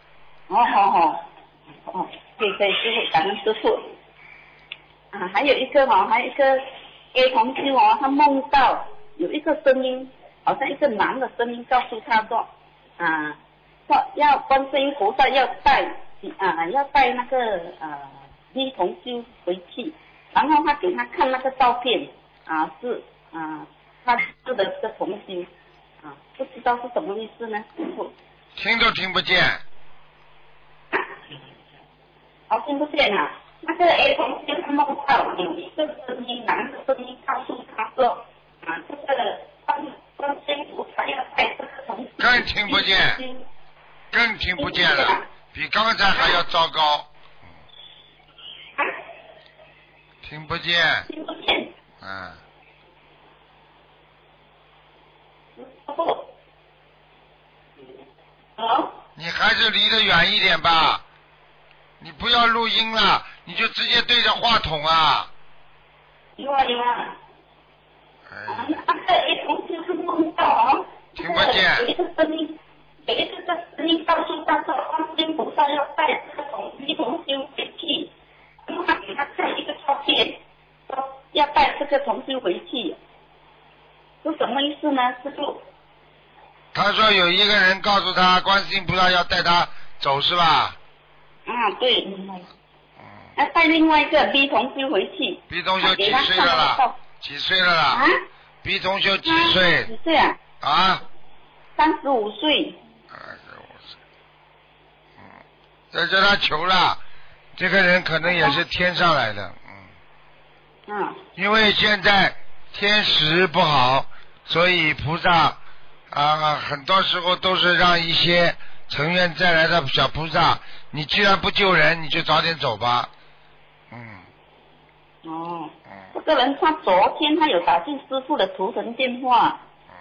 可以，师傅，感恩师傅。还有一个 A 同修他梦到有一个声音，好像一个男的声音告诉他说要观世音菩萨要带那个A 同修回去，然后他给他看那个照片是他是的这个同修不知道是什么意思呢，师傅？ 听都听不见。 听不见啊。那个 A 同修他梦到有一个声音，男的声音告诉他说这个观世音菩萨要带这个同修。 更听不见了，比刚才还要糟糕。听不见。你还是离得远一点吧，你不要录音了，你就直接对着话筒啊。 有啊。那个A 同修是梦到听不见。 有一个声音告诉他说观世音菩萨要带这个A 同修回去，然后他给他看一个照片，说要带这个同修回去，是什么意思呢，师傅？ 他说有一个人告诉他观世音菩萨要带他走是吧？ 对。要带另外一个 B 同修回去。 B 同修几岁了啦？几岁了啦？B 同修几岁？ 几岁啊？35岁。 在这他求了，这个人可能也是天上来的。因为现在天时不好，所以菩萨很多时候都是让一些成愿再来的小菩萨，你既然不救人，你就早点走吧。 这个人他昨天他有打进师父的图腾电话。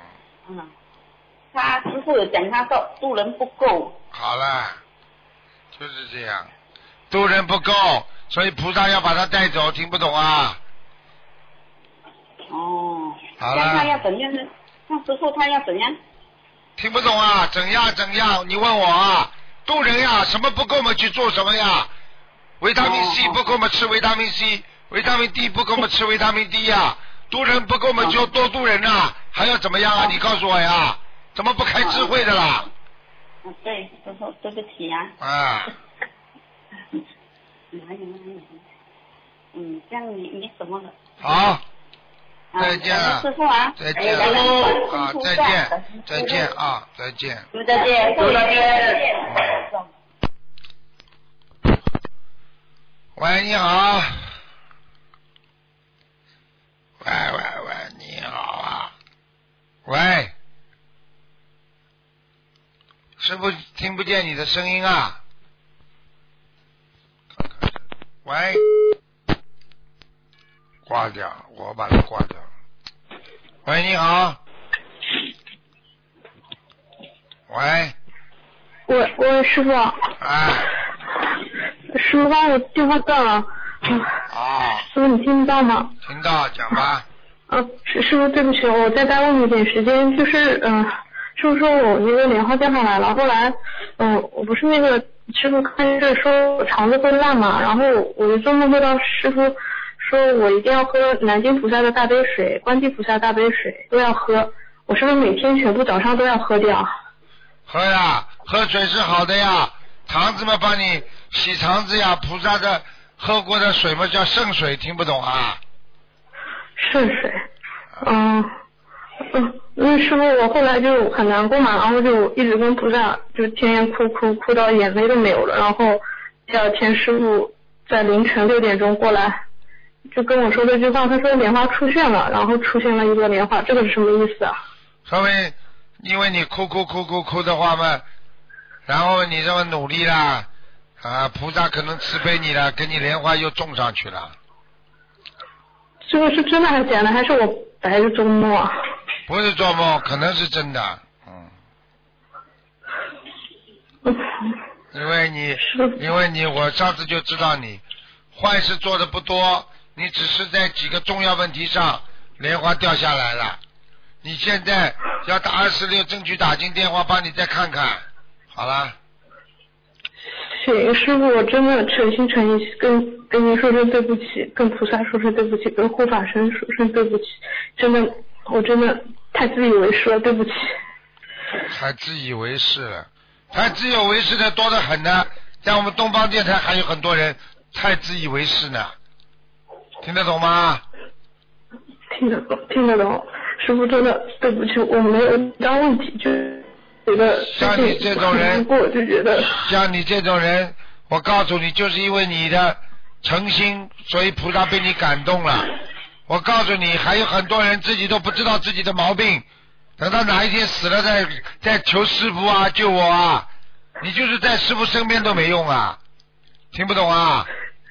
他师父有讲他说渡人不够。 好了，就是这样，渡人不够，所以菩萨要把他带走，听不懂啊？好了。 他要怎样呢？那师父他要怎样？ 听不懂啊？怎样？你问我啊？渡人呀，什么不够嘛去做什么呀？维他命 C 不够嘛吃维他命 C， 维他命 D 不够嘛吃维他命 D 呀。渡人不够嘛就多渡人啊，还要怎么样啊？你告诉我呀，怎么不开智慧的啦？ 对，师父对不起啊。这样你什么了？ 好。再见了， 师傅啊！ 再见了啊！再见啊！再见。 再见。 喂，你好。 喂，你好啊，喂，师父听不见你的声音啊，喂，挂掉，我把它挂掉。喂，你好。喂。 喂，师傅。师傅帮我电话断了。师傅你听得到吗？ 听到，讲吧。 师傅对不起，我再耽误你一点时间，就是师傅说我那个莲花掉下来了，后来我不是那个师傅看着说我肠子会烂嘛，然后我就做梦梦到师傅说我一定要喝南京菩萨的大杯水、观地菩萨大杯水都要喝，我是不是每天全部早上都要喝掉？ 喝呀，喝水是好的呀，肠子嘛帮你洗肠子呀，菩萨的喝过的水嘛叫圣水，听不懂啊？ 圣水，那师傅我后来就很难过嘛，然后就一直跟菩萨就天天哭到眼泪都没有了，然后第二天师傅在凌晨6点钟过来，就跟我说这句话，他说莲花出现了，然后出现了一朵莲花，这个是什么意思啊？ 说明因为你哭的话嘛，然后你这么努力啦，菩萨可能慈悲你了，给你莲花又种上去了。 这个是真的还是假的？还是我白日做梦啊？ 不是做梦，可能是真的。因为你，我上次就知道你坏事做的不多，你只是在几个重要问题上莲花掉下来了。你现在要打26，争取打进电话帮你再看看。好了。 行，师傅，我真的诚心诚意跟您说声对不起，跟菩萨说声对不起，跟护法神说声对不起，真的，我真的太自以为是了，对不起。 太自以为是了，太自以为是的多得很呢。在我们东方电台还有很多人太自以为是呢，听得懂吗？ 听得懂。师傅真的对不起，我没有大问题，就觉得像你这种人， 就觉得像你这种人，我告诉你，就是因为你的诚心，所以菩萨被你感动了。我告诉你，还有很多人自己都不知道自己的毛病，等到哪一天死了再求师父啊救我啊，你就是在师父身边都没用啊，听不懂啊？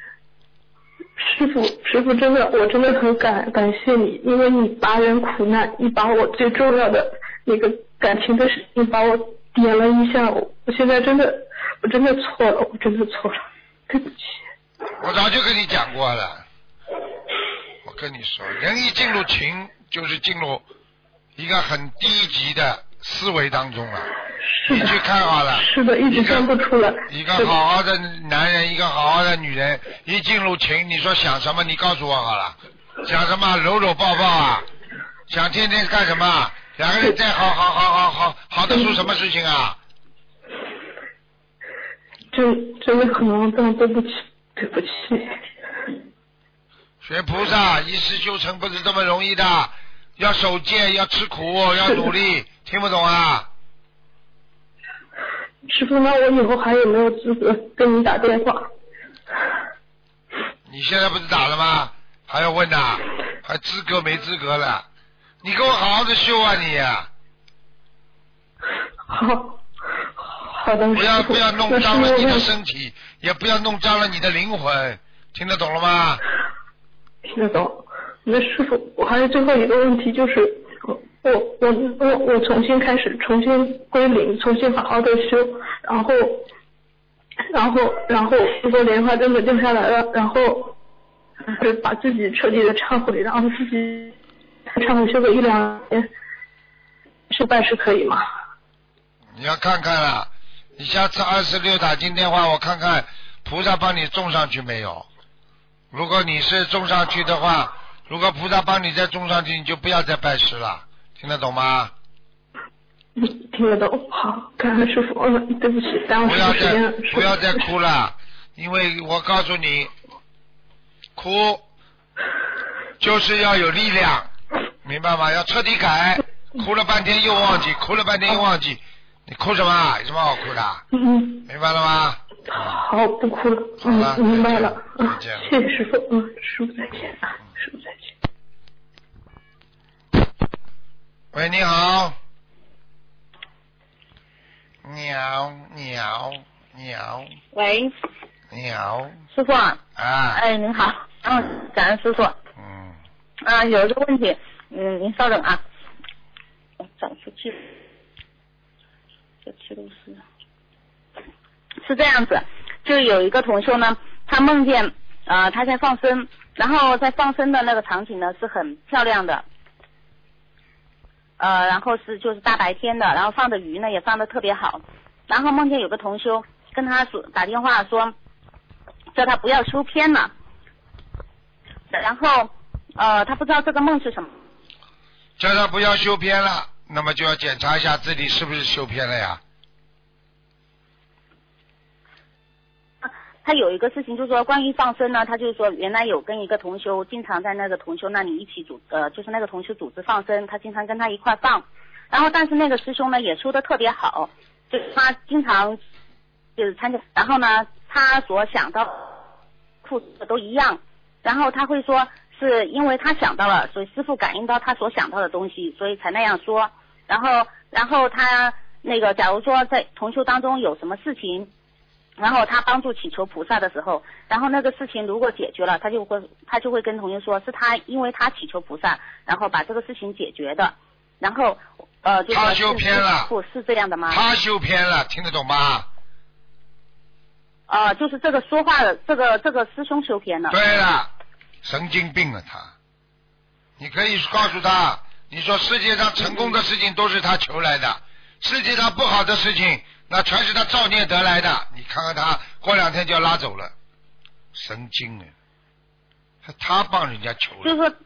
师傅真的，我真的很感谢你，因为你拔人苦难，你把我最重要的那个感情的事情把我点了一下，我现在我真的错了，我真的错了，对不起。 我早就跟你讲过了，我跟你说，人一进入群就是进入一个很低级的思维当中了。你去看好了， 是的，一直看不出来。 一个好好的男人，一个好好的女人，一进入群，你说想什么？你告诉我好了，想什么？搂搂抱抱啊？想天天干什么？两个人再好的出什么事情啊？ 真的很肮脏，对不起。 学菩萨一世修成不是这么容易的，要守戒，要吃苦，要努力，听不懂啊？ 师傅，那我以后还有没有资格跟你打电话？ 你现在不是打了吗？还要问呐？还资格没资格了？你给我好好的修啊你啊！ 好的， 不要弄脏了你的身体，也不要弄脏了你的灵魂，听得懂了吗？ 听得懂。那师傅，我还有最后一个问题，就是我重新开始，重新归零，重新好好的修，然后如果莲花真的掉下来了，然后把自己彻底的忏悔，然后自己忏悔修个1-2年，修拜师可以吗？ 你要看看了，你下次26打进电话，我看看菩萨帮你种上去没有。如果你是种上去的话，如果菩萨帮你再种上去，你就不要再拜师了，听得懂吗？ 听得懂。好，感恩师傅，对不起，耽误师傅时间。 不要再哭了，因为我告诉你，哭就是要有力量，明白吗？要彻底改，哭了半天又忘记，哭了半天又忘记，你哭什么？有什么好哭的？明白了吗？ 好，不哭了。明白了。谢谢师傅。师傅再见。师傅再见。 喂，你好。鸟鸟鸟。 喂。 你好。 师傅。 啊。 哎，您好。感恩师傅。有一个问题，您稍等啊。我找出去。这记录是这样子，就有一个同修呢，他梦见他在放生，然后在放生的那个场景呢是很漂亮的。然后就是大白天的，然后放的鱼呢也放的特别好，然后梦见有个同修跟他打电话说，叫他不要修偏了，然后他不知道这个梦是什么， 叫他不要修偏了，那么就要检查一下自己是不是修偏了呀。 他有一个事情就是说关于放生呢，他就是说原来有跟一个同修经常在那个同修那里一起就是那个同修组织放生，他经常跟他一块放，然后但是那个师兄呢也修得特别好，就是他经常就是参加，然后呢他所想到付出的都一样，然后他会说是因为他想到了，所以师父感应到他所想到的东西，所以才那样说，然后他那个假如说在同修当中有什么事情，然后他帮助祈求菩萨的时候，然后那个事情如果解决了，他就会跟同学说是他因为他祈求菩萨，然后把这个事情解决的，然后就他修偏了， 是这样的吗？ 他修偏了，听得懂吗？ 就是这个说话的这个师兄修偏了。 对了，神经病了他。你可以告诉他，你说世界上成功的事情都是他求来的，世界上不好的事情那全是他造孽得来的，你看看他过2天就要拉走了，神经啊！他帮人家求了。 就是说，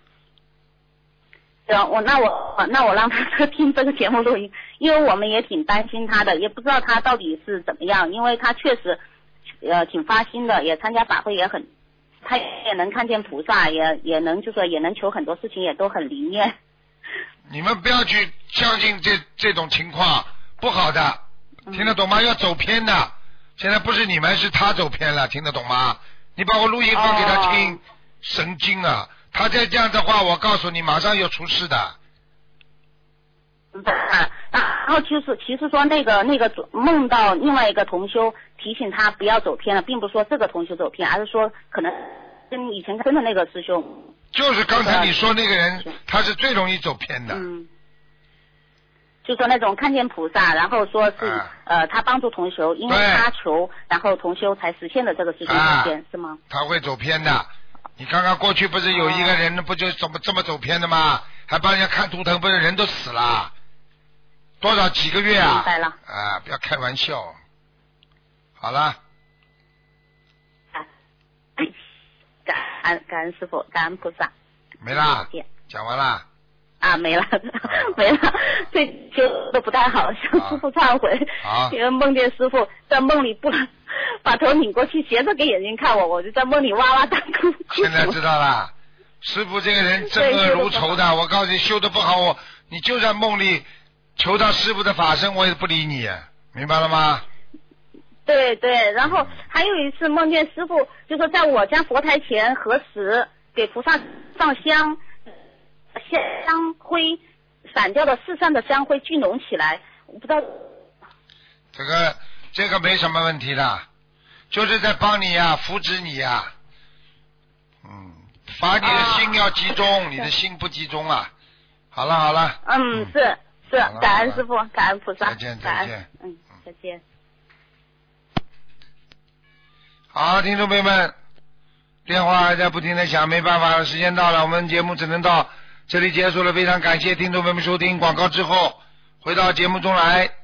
那我让他听这个节目录音，因为我们也挺担心他的，也不知道他到底是怎么样，因为他确实挺发心的，也参加法会他也能看见菩萨，也能就说也能求很多事情，也都很灵验。 你们不要去相信这种情况，不好的。听得懂吗？要走偏的，现在不是你们，是他走偏了，听得懂吗？你把我录音放给他听，神经啊！他再这样的话，我告诉你，马上要出事的。 然后就是其实说那个梦到另外一个同修提醒他不要走偏了，并不是说这个同修走偏，而是说可能跟以前跟的那个师兄。 就是刚才你说那个人，他是最容易走偏的。 就说那种看见菩萨，然后说是他帮助同修，因为他求，然后同修才实现了这个事情实现，是吗？ 他会走偏的。你看看过去不是有一个人不就这么走偏的吗？还帮人家看图腾，不是人都死了，几个月啊？ 明白了。 不要开玩笑。好了。 感恩师父，感恩菩萨。 没啦，讲完了。 没了，没了，这就都不太好，向师父忏悔。因为梦见师父在梦里不把头拧过去，斜着给眼睛看我就在梦里哇哇大哭。 现在知道了，师父这个人憎恶如仇的，我告诉你，修得不好，你就在梦里求到师父的法身，我也不理你，明白了吗？ 对对，然后还有一次梦见师父就说在我家佛台前合十，给菩萨上香。香灰散掉的世上的香灰聚拢起来，我不知道。 这个没什么问题的，就是在帮你呀，扶持你呀。把你的心要集中，你的心不集中啊。好了。 是，感恩师父，感恩菩萨。 再见。 再见。 好，听众朋友们，电话还在不停的响，没办法，时间到了，我们节目只能到这里结束了，非常感谢听众朋友们收听，广告之后回到节目中来。